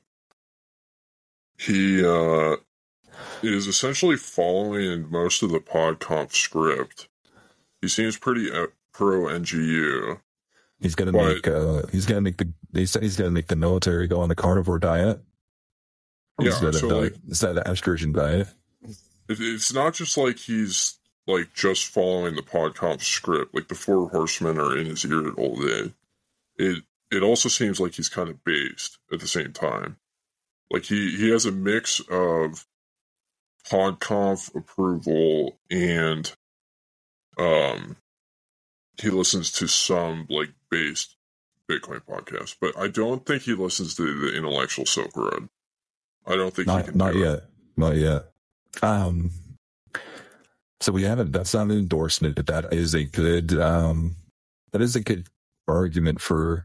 he uh, is essentially following most of the PodConf script. he seems pretty uh, pro N G U. He's gonna but, make. Uh, he's gonna make the. He said he's gonna make the military go on the carnivore diet. Yeah, Instead so of like, the, instead of the excursion diet. It, it's not just like he's like just following the podcast script. Like the Four Horsemen are in his ear all day. It it also seems like he's kind of based at the same time. Like he he has a mix of PodConf approval and um he listens to some like based Bitcoin podcasts, but I don't think he listens to the Intellectual Silk Road. I don't think not, he can not do yet. it. Not yet. Um so we haven't that's not an endorsement, but that is a good um that is a good argument for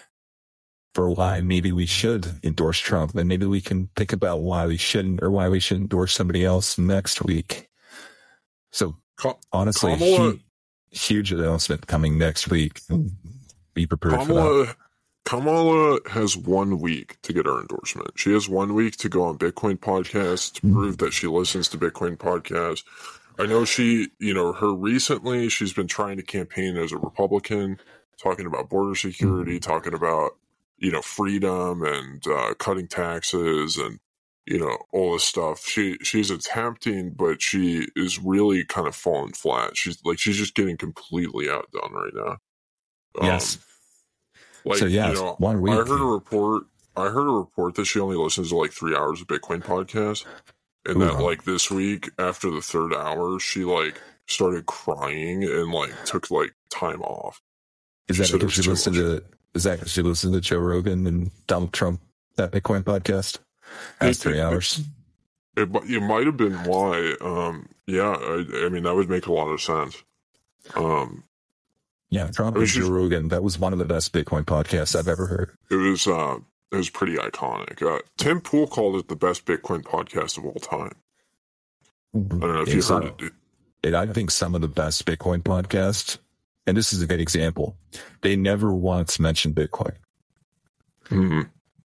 for why maybe we should endorse Trump, and maybe we can think about why we shouldn't, or why we should endorse somebody else next week. So honestly, Kamala, huge, huge announcement coming next week. Be prepared Kamala, for that. Kamala has one week to get our endorsement. She has one week to go on Bitcoin podcasts to prove that she listens to Bitcoin podcasts. I know she, you know, her recently, she's been trying to campaign as a Republican, talking about border security, mm-hmm. talking about, you know, freedom and uh, cutting taxes and, you know, all this stuff. She she's attempting, but she is really kind of falling flat. She's like, she's just getting completely outdone right now. Um, yes. Like, so, yeah, you know, one week. I heard a report. I heard a report that she only listens to like three hours of Bitcoin podcast, and Ooh. that like this week after the third hour, she like started crying and like took like time off. Is she that because she listened to? Is that because she listened to Joe Rogan and Donald Trump, that Bitcoin podcast? That's three hours. It, it, it might have been why. Um, yeah, I, I mean that would make a lot of sense. Um, yeah, Trump I mean, and Joe Rogan. That was one of the best Bitcoin podcasts I've ever heard. It was. Uh, it was pretty iconic. Uh, Tim Pool called it the best Bitcoin podcast of all time. I don't know if it's you heard not, it. it. I think some of the best Bitcoin podcasts. And this is a good example. They never once mentioned Bitcoin. Mm-hmm.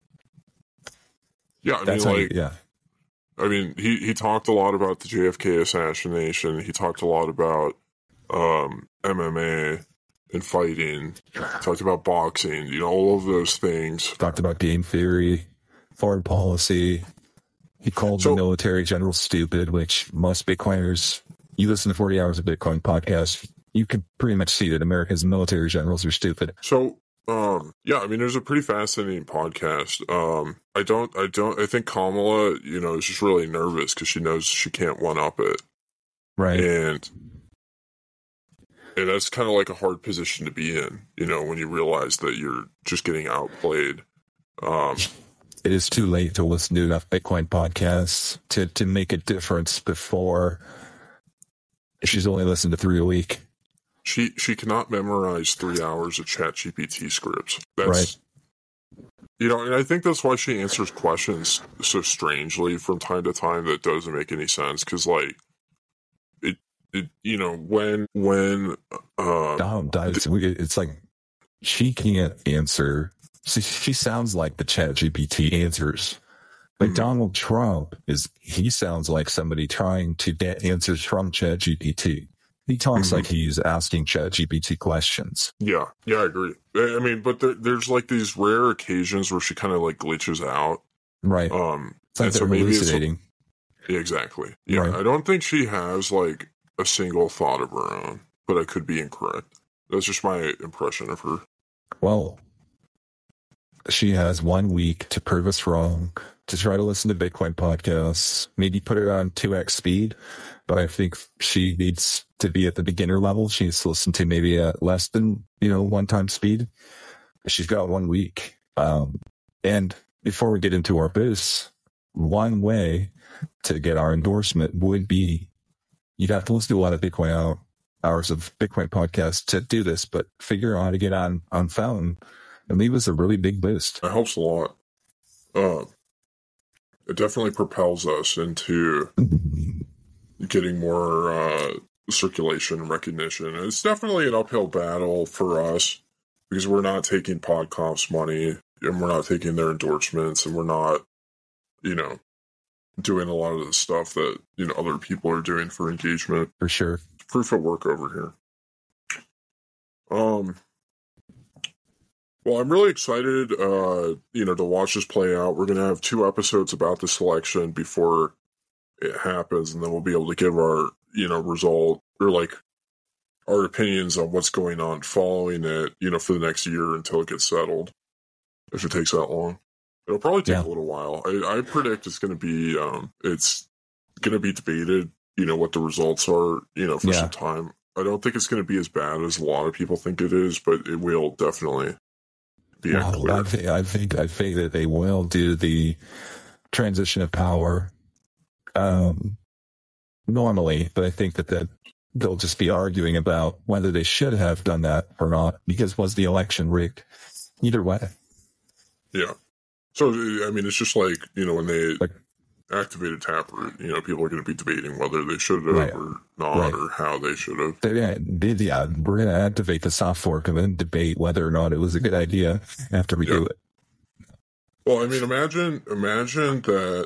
Yeah, I That's mean, how, like, yeah. I mean, he, he talked a lot about the J F K assassination. He talked a lot about um, M M A and fighting. He talked about boxing. You know, all of those things. Talked about game theory, foreign policy. He called so, the military general stupid, which most Bitcoiners. You listen to forty hours of Bitcoin podcasts. You can pretty much see that America's military generals are stupid. So, um, yeah, I mean, there's a pretty fascinating podcast. Um, I don't, I don't, I think Kamala, you know, is just really nervous because she knows she can't one up it. Right. And, and that's kind of like a hard position to be in, you know, when you realize that you're just getting outplayed. Um, it is too late to listen to enough Bitcoin podcasts to, to make a difference before she's only listened to three a week. She she cannot memorize three hours of ChatGPT scripts. That's, right. You know, and I think that's why she answers questions so strangely from time to time that doesn't make any sense. Because, like, it, it, you know, when, when, uh, Donald dies, it's like she can't answer. She, she sounds like the ChatGPT answers. Like mm-hmm. Donald Trump is, he sounds like somebody trying to get answers from ChatGPT. He talks mm-hmm. like he's asking ChatGPT questions. Yeah, yeah, I agree. I mean, but there, there's like these rare occasions where she kind of like glitches out. Right. Um, it's like and so maybe it's like, yeah, exactly. Yeah, right. I don't think she has like a single thought of her own, but I could be incorrect. That's just my impression of her. Well, she has one week to prove us wrong, to try to listen to Bitcoin podcasts, maybe put it on two x speed. But I think she needs to be at the beginner level. She needs to listen to maybe at less than, you know, one time speed. She's got one week. Um, and before we get into our biz, one way to get our endorsement would be you'd have to listen to a lot of Bitcoin hour, hours of Bitcoin podcasts to do this, but figure out how to get on, on phone and leave us a really big boost. It helps a lot. Uh, it definitely propels us into getting more uh, circulation and recognition. And it's definitely an uphill battle for us because we're not taking PodConf's money and we're not taking their endorsements and we're not, you know, doing a lot of the stuff that, you know, other people are doing for engagement. For sure. It's proof of work over here. Um, well, I'm really excited, uh, you know, to watch this play out. We're going to have two episodes about the selection before it happens, and then we'll be able to give our, you know, result, or like our opinions on what's going on following it, you know, for the next year until it gets settled, if it takes that long. It'll probably take yeah. a little while. I, I predict it's going to be, um, it's going to be debated, you know, what the results are, you know, for yeah. some time. I don't think it's going to be as bad as a lot of people think it is, but it will definitely be well, unclear. I think, I think, I think that they will do the transition of power, um, normally, but I think that, that they'll just be arguing about whether they should have done that or not, because was the election rigged? Either way. Yeah. So, I mean, it's just like, you know, when they like, activated Taproot, you know, people are going to be debating whether they should have right. or not, right. or how they should have. Yeah, yeah, we're going to activate the soft fork and then debate whether or not it was a good idea after we yeah. do it. Well, I mean, imagine, imagine that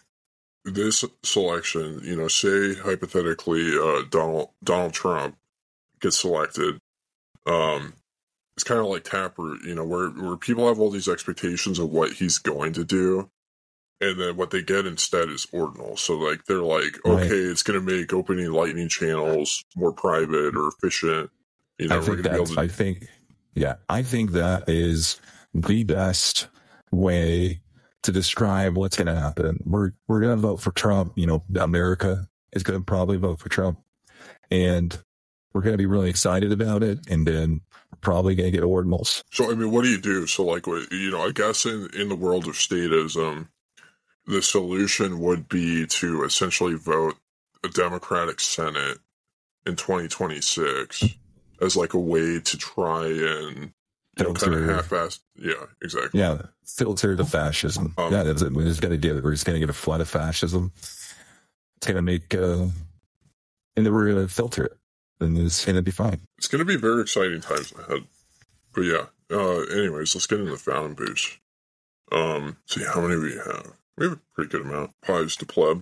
this selection, you know, say hypothetically, uh, Donald Donald Trump gets selected. Um, it's kind of like Taproot, you know, where where people have all these expectations of what he's going to do, and then what they get instead is ordinal. So, like, they're like, okay, right. it's going to make opening Lightning channels more private or efficient. You know, I we're think going to be able to. I think, yeah, I think that is the best way to describe what's going to happen. We're we're going to vote for Trump. You know, America is going to probably vote for Trump, and we're going to be really excited about it, and then we're probably going to get ordinals. So, I mean, what do you do? So, like, what, you know, I guess in, in the world of statism, the solution would be to essentially vote a Democratic Senate in twenty twenty-six as, like, a way to try and, you know, kind of half-assed. Yeah, exactly. Yeah, filter the fascism. Um, yeah, that's it. We're just going to get, we're just going to get a flood of fascism. It's going to make, uh, and then we're going to filter it. Then it's going to be fine. It's going to be very exciting times ahead. But yeah, uh, anyways, let's get into the Found Boost. Um, see, how many we have? We have a pretty good amount. Pies to pleb.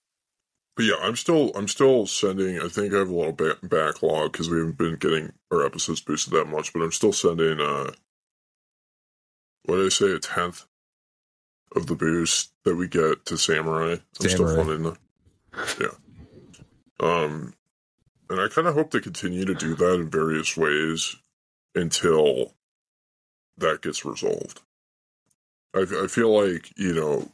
But yeah, I'm still, I'm still sending, I think I have a little ba- backlog because we haven't been getting our episodes boosted that much, but I'm still sending, uh, what did I say, a tenth of the boost that we get to Samurai. I'm Samurai. still funding the, yeah. Um, and I kind of hope to continue to do that in various ways until that gets resolved. I, I feel like, you know,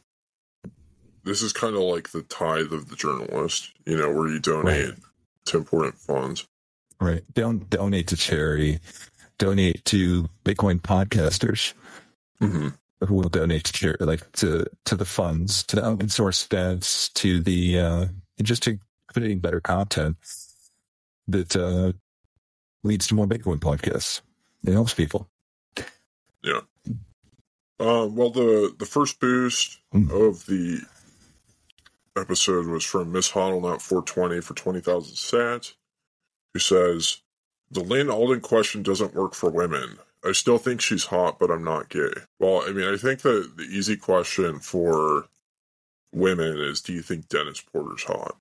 this is kind of like the tithe of the journalist, you know, where you donate right. to important funds. Right. Don't donate to charity. Donate to Bitcoin podcasters mm-hmm. who will donate to charity, like to, to the funds, to the open source devs, to the, uh, just to creating better content that, uh, leads to more Bitcoin podcasts. It helps people. Yeah. Uh, well, the, the first boost mm. of the episode was from Miss Hodlnut four twenty for twenty thousand sats, who says, the Lynn Alden question doesn't work for women. I still think she's hot, but I'm not gay. Well, I mean, I think that the easy question for women is, do you think Dennis Porter's hot?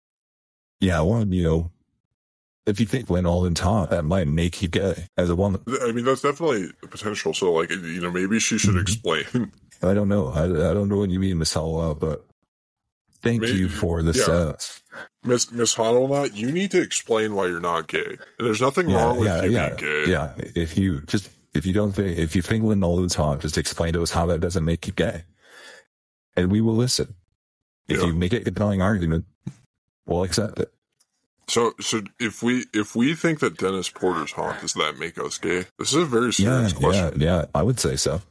Yeah, well, you know, if you think Lynn Alden's hot, that might make you gay as a woman. I mean, that's definitely a potential. So, like, you know, maybe she should explain. I don't know. I, I don't know what you mean, Miss Hodlnut, but thank maybe, you for the yeah. sass. Miss Miss Hodlnut, you need to explain why you're not gay. There's nothing yeah, wrong with yeah, you yeah, being gay. Yeah, if you just if you don't think if you think Lynn Alden's hot, just explain to us how that doesn't make you gay, and we will listen. If yeah. you make a compelling argument, we'll accept it. So, so if we if we think that Dennis Porter's hot, does that make us gay? This is a very serious yeah, question. Yeah, yeah, I would say so.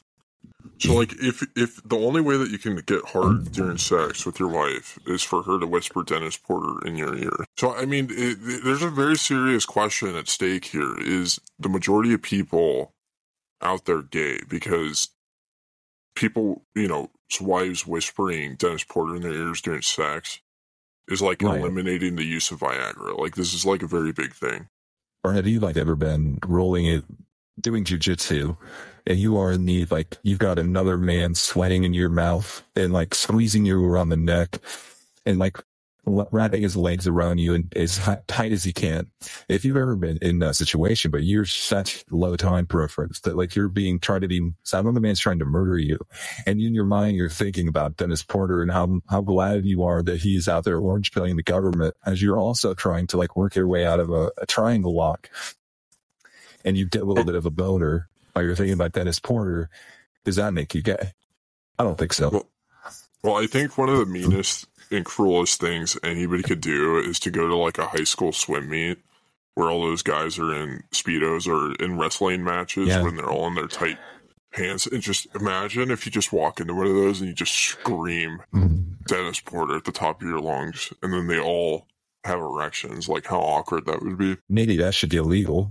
So, like, if if the only way that you can get hard during sex with your wife is for her to whisper Dennis Porter in your ear. So, I mean, it, it, there's a very serious question at stake here. Is the majority of people out there gay? Because people, you know, wives whispering Dennis Porter in their ears during sex is like right. eliminating the use of Viagra. Like, this is like a very big thing. Or have you, like, ever been rolling it, doing jujitsu, and you are in the, like, you've got another man sweating in your mouth and, like, squeezing you around the neck, and, like, wrapping his legs around you and as tight as he can. If you've ever been in that situation, but you're such low time preference that like you're being tried to be, some of the man's trying to murder you. And in your mind, you're thinking about Dennis Porter and how, how glad you are that he's out there orange pilling the government as you're also trying to like work your way out of a, a triangle lock. And you get a little bit of a boner while you're thinking about Dennis Porter. Does that make you gay? I don't think so. Well, well I think one of the meanest and cruelest things anybody could do is to go to like a high school swim meet where all those guys are in Speedos or in wrestling matches yeah. when they're all in their tight pants. And just imagine if you just walk into one of those and you just scream mm-hmm. Dennis Porter at the top of your lungs and then they all have erections. Like how awkward that would be. Maybe that should be illegal.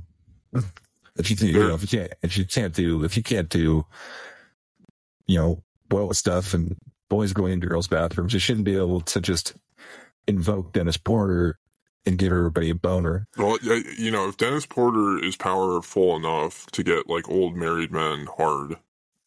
If you, you know, if you can't, if you can't do, if you can't do, you know, boil stuff and boys going into girls' bathrooms, you shouldn't be able to just invoke Dennis Porter and give everybody a boner. Well, you know, if Dennis Porter is powerful enough to get like old married men hard,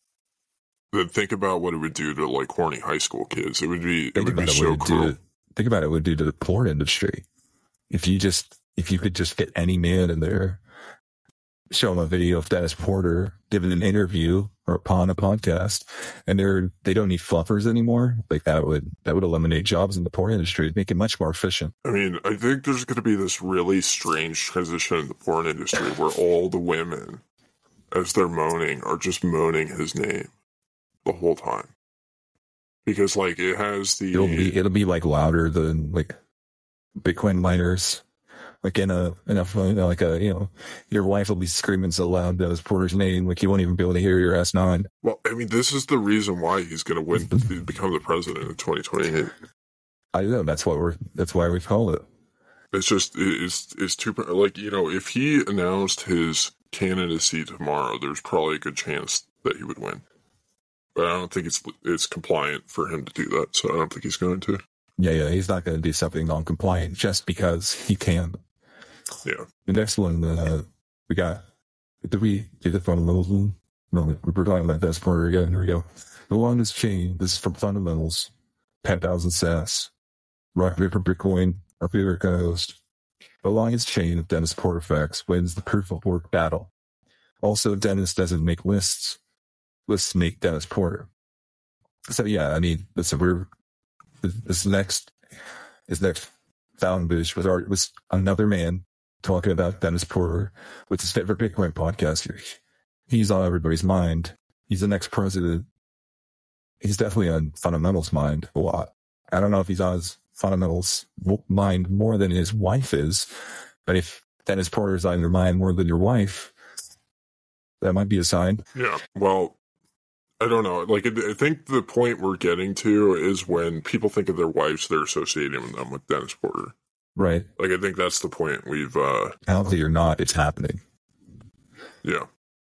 then think about what it would do to like horny high school kids. It would be, it would be so cool. Think about it, what it would do to the porn industry. If you just, if you could just get any man in there, show them a video of Dennis Porter giving an interview or upon a podcast, and they're they don't need fluffers anymore. Like that would that would eliminate jobs in the porn industry. It'd make it much more efficient. I mean, I think there's going to be this really strange transition in the porn industry where all the women, as they're moaning, are just moaning his name the whole time, because like it has the it'll be it'll be like louder than like Bitcoin miners. Like in a, in a, like a, you know, your wife will be screaming so loud Dennis Porter's name, like you won't even be able to hear your S nine. Well, I mean, this is the reason why he's going to win, become the president in twenty twenty-eight. I know that's what we're, that's why we call it. It's just, it's, it's too, like, you know, if he announced his candidacy tomorrow, there's probably a good chance that he would win. But I don't think it's, it's compliant for him to do that. So I don't think he's going to. Yeah, yeah, he's not going to do something non-compliant just because he can. Yeah. The next one, uh, we got, did we do the fundamentals one? No, we're talking about Dennis Porter again. Here we go. The longest chain, this is from Fundamentals, ten thousand sats. Rock Paper Bitcoin, our favorite co-host. The longest chain of Dennis Porter facts wins the proof of work battle. Also, Dennis doesn't make lists. Lists make Dennis Porter. So yeah, I mean, listen, we're, this next, his next found boost was, our, was another man talking about Dennis Porter with his favorite Bitcoin podcast. He's on everybody's mind. He's the next president. He's definitely on Fundamentals' mind a lot. I don't know if he's on his Fundamentals' mind more than his wife is, but if Dennis Porter's on your mind more than your wife, that might be a sign. Yeah, well, I don't know. Like, I think the point we're getting to is when people think of their wives, they're associating them with Dennis Porter. Right. Like, I think that's the point we've... uh Healthy or not, it's happening. Yeah.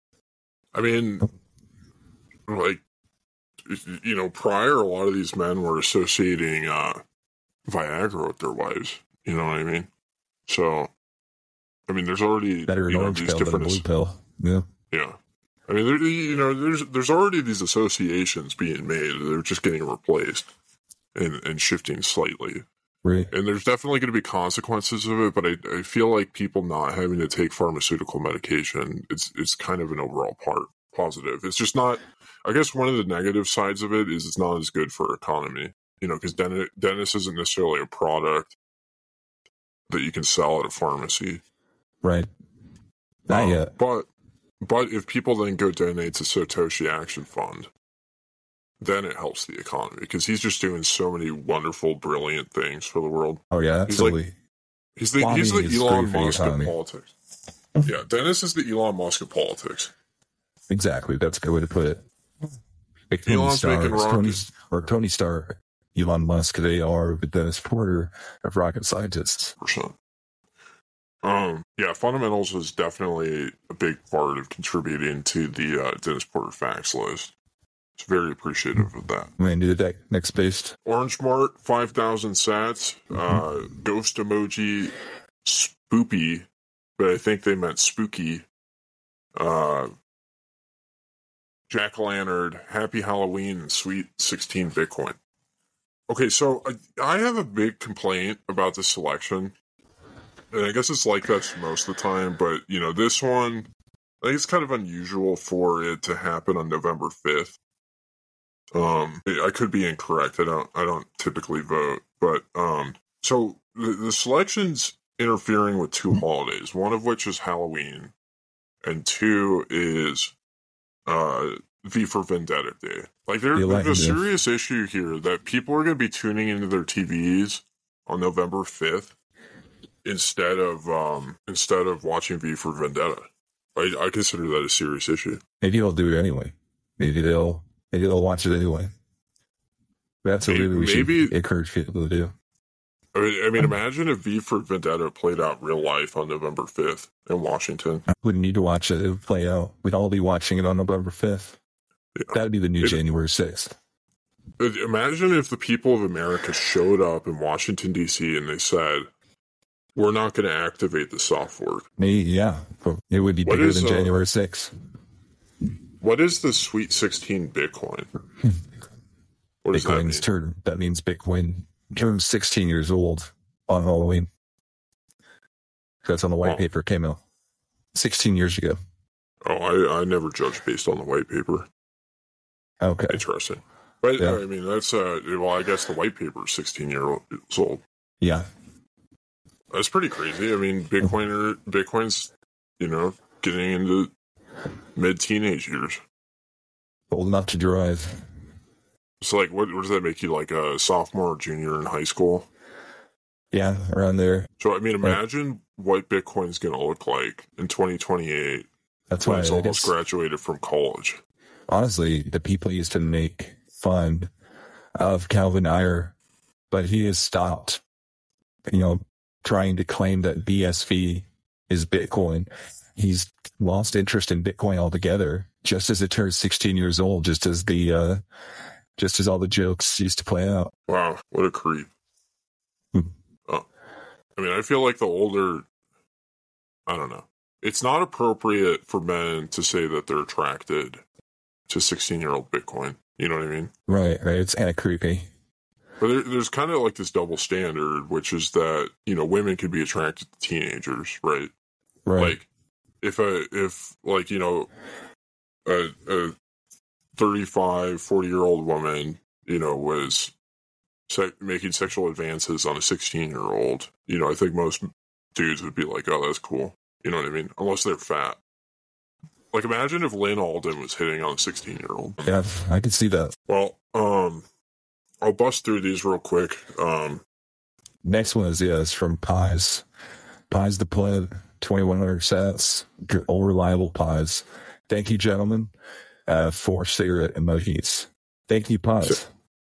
I mean, like, you know, prior, a lot of these men were associating uh Viagra with their wives. You know what I mean? So, I mean, there's already... Better an orange pill than a blue pill. Yeah. Yeah. I mean, there, you know, there's there's already these associations being made. They're just getting replaced and, and shifting slightly. Right. And there's definitely going to be consequences of it, but I, I feel like people not having to take pharmaceutical medication, it's it's kind of an overall part positive. It's just not, I guess one of the negative sides of it is it's not as good for economy, you know, because Dennis, Dennis isn't necessarily a product that you can sell at a pharmacy. Right. Not um, yet. But, but if people then go donate to Satoshi Action Fund, then it helps the economy because he's just doing so many wonderful, brilliant things for the world. Oh yeah, absolutely. He's like, he's the, he's the Elon Musk of politics. Yeah, Dennis is the Elon Musk of politics. Exactly, that's a good way to put it. Like Tony Elon's Stark, making Tony, rockets. or Tony Stark, Elon Musk, they are the Dennis Porter of rocket scientists. Percent. Um, yeah, Fundamentals is definitely a big part of contributing to the uh, Dennis Porter facts list. It's very appreciative of that. I mean, do the next based. Orange Mart, five thousand sats. Mm-hmm. Uh, ghost emoji, spoopy, but I think they meant spooky. Uh, Jack-o'-lantern, happy Halloween, and sweet sixteen Bitcoin. Okay, so I, I have a big complaint about this selection. And I guess it's like that most of the time, but, you know, this one, I think it's kind of unusual for it to happen on November fifth. Um, I could be incorrect. I don't, I don't typically vote, but, um, so the, the selection's interfering with two holidays, one of which is Halloween, and two is, uh, V for Vendetta Day. Like, there, there's a serious issue here that people are going to be tuning into their T Vs on November fifth instead of um instead of watching V for Vendetta. I, I consider that a serious issue. Maybe they'll do it anyway. Maybe they'll maybe they'll watch it anyway. That's what maybe, we maybe, should encourage people to do. I mean, I mean, imagine if V for Vendetta played out real life on November fifth in Washington. I wouldn't need to watch it. It would play out. We'd all be watching it on November fifth. Yeah. That'd be the new it, January sixth. Imagine if the people of America showed up in Washington, D C and they said, we're not going to activate the software. Me, yeah. It would be what bigger is, than January sixth. What is the Sweet sixteen Bitcoin? What does Bitcoin's that mean? Turn. That means Bitcoin turned sixteen years old on Halloween. That's on the white oh. paper came out sixteen years ago. Oh, I, I never judge based on the white paper. Okay. Interesting. But, yeah. I mean, that's, uh, well, I guess the white paper is sixteen years old. Yeah. That's pretty crazy. I mean, Bitcoiner, Bitcoin's, you know, getting into mid-teenage years. Old enough to drive. So, like, what, what does that make you, like a sophomore or junior in high school? Yeah, around there. So, I mean, imagine right. what Bitcoin's going to look like in twenty twenty-eight. That's when why it's I almost guess, graduated from college. Honestly, the people used to make fun of Calvin Ayre, but he has stopped, you know, trying to claim that B S V is Bitcoin. He's lost interest in Bitcoin altogether, just as it turns sixteen years old, just as the, uh, just as all the jokes used to play out. Wow, what a creep. Hmm. Oh. I mean, I feel like the older, I don't know. It's not appropriate for men to say that they're attracted to sixteen-year-old Bitcoin. You know what I mean? Right, right. It's kind of creepy. But there, there's kind of like this double standard, which is that, you know, women could be attracted to teenagers, right? Right. Like, if a, if, like, you know, a, a thirty-five, forty-year-old woman, you know, was se- making sexual advances on a sixteen-year-old, you know, I think most dudes would be like, oh, that's cool. You know what I mean? Unless they're fat. Like, imagine if Lynn Alden was hitting on a sixteen-year-old. Yeah, I could see that. Well, um... I'll bust through these real quick. Um, Next one is, yeah, it's from Pies. Pies the Pleb, twenty-one hundred sats. All reliable Pies. Thank you, gentlemen, uh, for cigarette emojis. Thank you, Pies.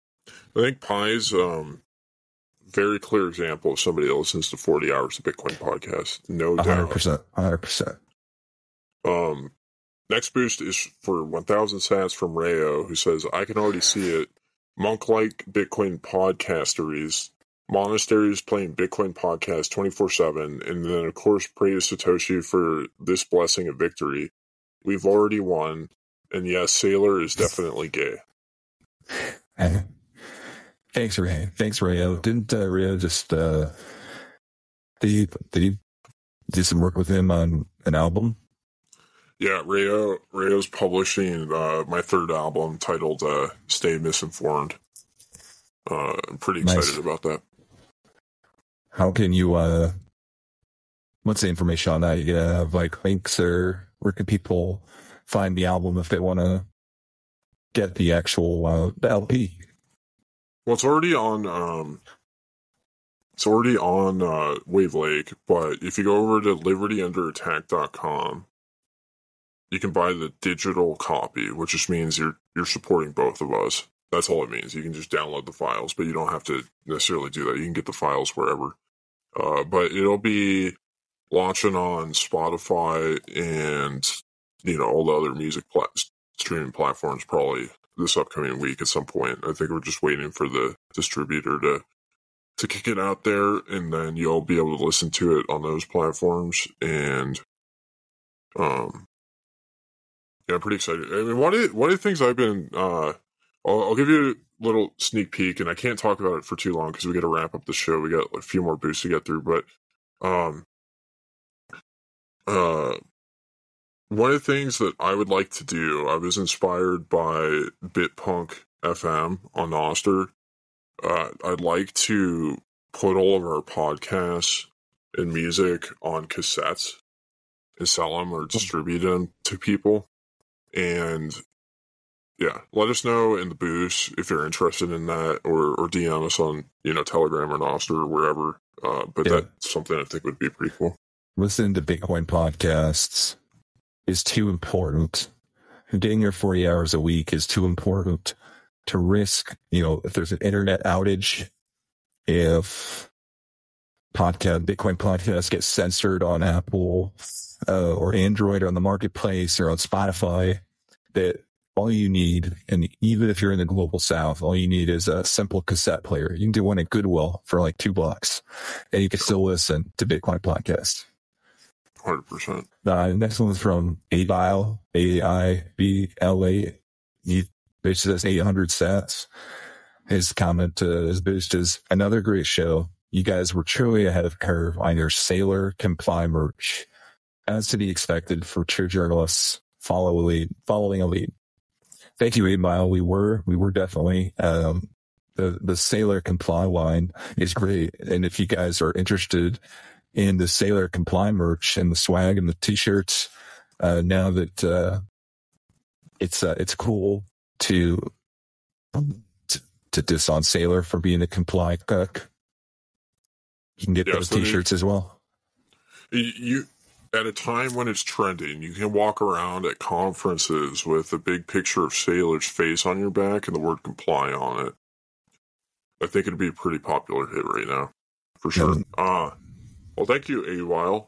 I think Pies, um, very clear example of somebody that listens to forty hours of Bitcoin podcast. No doubt. one hundred percent. one hundred percent. Um, next boost is for one thousand sats from Rayo, who says, I can already see it. Monk-like Bitcoin podcasteries, monasteries playing Bitcoin podcast twenty-four seven, and then, of course, pray to Satoshi for this blessing of victory. We've already won, and yes, Sailor is definitely gay. Thanks, Ray. Thanks, Rayo. Didn't uh, Rayo just, uh, did he, did he do some work with him on an album? Yeah, Rayo Rayo's publishing uh, my third album titled uh, Stay Misinformed. Uh, I'm pretty excited nice. about that. How can you, uh, what's the information on that? You have like links, or where can people find the album if they want to get the actual uh, the L P? Well, it's already on, um, it's already on uh, Wave Lake, but if you go over to liberty under attack dot com, you can buy the digital copy, which just means you're you're supporting both of us. That's all it means. You can just download the files, but you don't have to necessarily do that. You can get the files wherever. Uh, but it'll be launching on Spotify and, you know, all the other music plat- streaming platforms probably this upcoming week at some point. I think we're just waiting for the distributor to to kick it out there, and then you'll be able to listen to it on those platforms. And um. Yeah, I'm pretty excited. I mean, one of the, one of the things I've been, uh, I'll, I'll give you little sneak peek, and I can't talk about it for too long because we got to wrap up the show. We got a few more boosts to get through, but um, uh, one of the things that I would like to do, I was inspired by Bitpunk F M on Nostr. Uh, I'd like to put all of our podcasts and music on cassettes and sell them or distribute them to people. And yeah, let us know in the boost if you're interested in that, or, or D M us on, you know, Telegram or Nostr or wherever. Uh, but yeah. That's something I think would be pretty cool. Listening to Bitcoin podcasts is too important. Getting your forty hours a week is too important to risk, you know, if there's an internet outage, if podcast, Bitcoin podcasts get censored on Apple uh, or Android or on the marketplace or on Spotify, that all you need, and even if you're in the global south, all you need is a simple cassette player. You can do one at Goodwill for like two bucks, and you can still listen to Bitcoin podcasts. one hundred percent. Uh, next one's from Abile, A I B L A. He basically says eight hundred sats. His comment to his boost is, another great show. You guys were truly ahead of the curve on your Sailor Comply merch. As to be expected for true journalists, follow a lead, following a lead. Thank you, Abile. We were, we were definitely, um, the, the Sailor Comply line is great. And if you guys are interested in the Sailor Comply merch and the swag and the t-shirts, uh, now that, uh, it's, uh, it's cool to, to, to diss on Sailor for being a comply cuck. You can get yeah, those so t-shirts you, as well. You, at a time when it's trending, you can walk around at conferences with a big picture of Sailor's face on your back and the word comply on it. I think it'd be a pretty popular hit right now, for sure. Mm. Uh, well, thank you, Awile.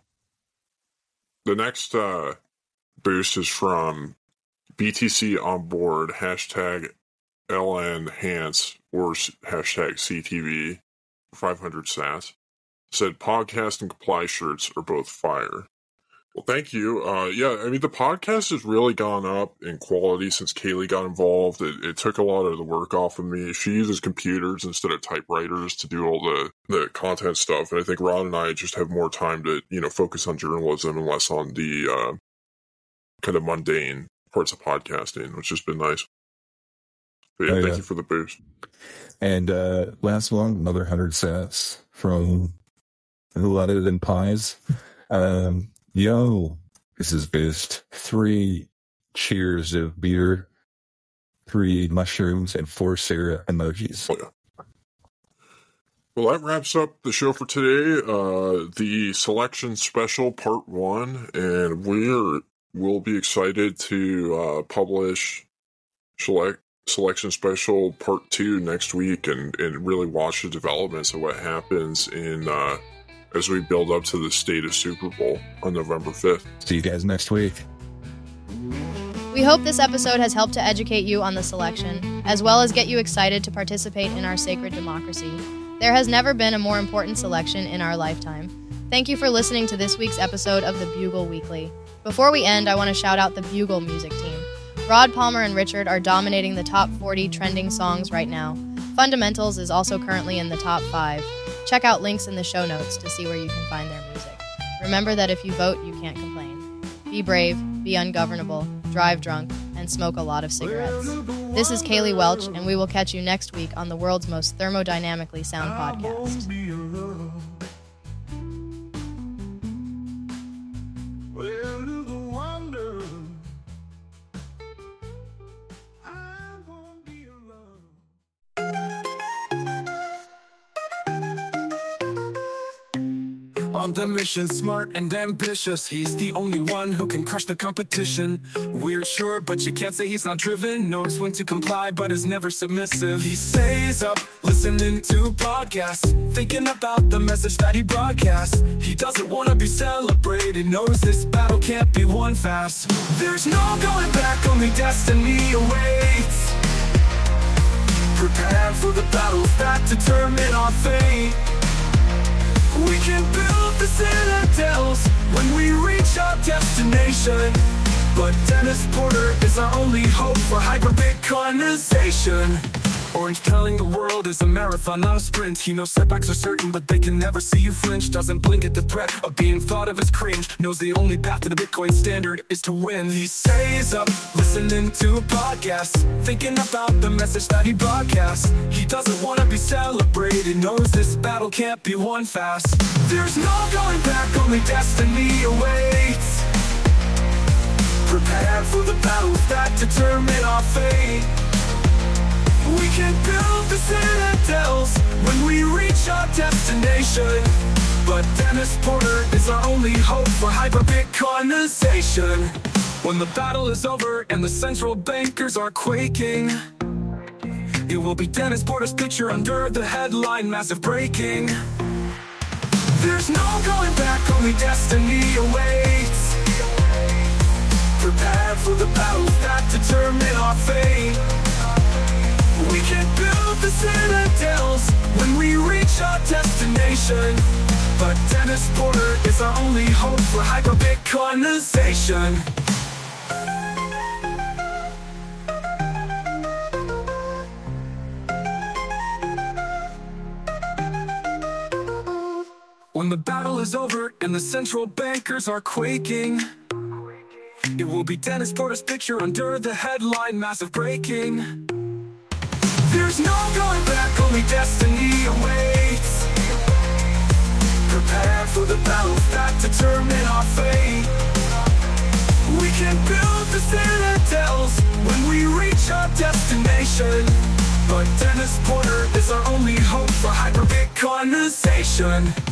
The next uh, boost is from B T C on board, hashtag L N Hans, or hashtag C T V, five hundred sats. Said podcast and comply shirts are both fire. Well, thank you. Uh, yeah, I mean, the podcast has really gone up in quality since Kaylee got involved. It, it took a lot of the work off of me. She uses computers instead of typewriters to do all the, the content stuff. And I think Ron and I just have more time to, you know, focus on journalism and less on the uh, kind of mundane parts of podcasting, which has been nice. But yeah, oh, thank yeah. you for the boost. And uh, last one, another one hundred sats from Who Other Than Pies. Um, Yo, this is boost. Three cheers of beer, three mushrooms, and four Sarah emojis. Oh, yeah. Well, that wraps up the show for today. Uh, the selection special part one, and we're we'll be excited to uh, publish select selection special part two next week, and and really watch the developments of what happens in. Uh, as we build up to the state of Super Bowl on November fifth. See you guys next week. We hope this episode has helped to educate you on the selection, as well as get you excited to participate in our sacred democracy. There has never been a more important selection in our lifetime. Thank you for listening to this week's episode of the Bugle Weekly. Before we end, I want to shout out the Bugle music team. Rod Palmer and Richard are dominating the top forty trending songs right now. Fundamentals is also currently in the top five. Check out links in the show notes to see where you can find their music. Remember that if you vote, you can't complain. Be brave, be ungovernable, drive drunk, and smoke a lot of cigarettes. This is Kaylee Welch, and we will catch you next week on the world's most thermodynamically sound podcast. On the mission, smart and ambitious. He's the only one who can crush the competition. We're sure, but you can't say he's not driven. Knows when to comply, but is never submissive. He stays up, listening to podcasts, thinking about the message that he broadcasts. He doesn't want to be celebrated, knows this battle can't be won fast. There's no going back, only destiny awaits. Prepare for the battles that determine our fate. We can build the citadels when we reach our destination. But Dennis Porter is our only hope for hyper-Bitcoinization. Orange telling the world is a marathon, not a sprint. He knows setbacks are certain, but they can never see you flinch. Doesn't blink at the threat of being thought of as cringe. Knows the only path to the Bitcoin standard is to win. He stays up, listening to podcasts, thinking about the message that he broadcasts. He doesn't want to be celebrated, knows this battle can't be won fast. There's no going back, only destiny awaits. Prepare for the battles that determine our fate. We can build the citadels when we reach our destination, but Dennis Porter is our only hope for hyper-Bitcoinization. When the battle is over and the central bankers are quaking, it will be Dennis Porter's picture under the headline, massive breaking. There's no going back, only destiny awaits. Prepare for the battles that determine our fate. We can build the citadels when we reach our destination, but Dennis Porter is our only hope for hyper-Bitcoinization. When the battle is over and the central bankers are quaking, it will be Dennis Porter's picture under the headline, massive breaking. There's no going back, only destiny awaits. Prepare for the battles that determine our fate. We can build the citadels when we reach our destination, but Dennis Porter is our only hope for hyper-Bitcoinization.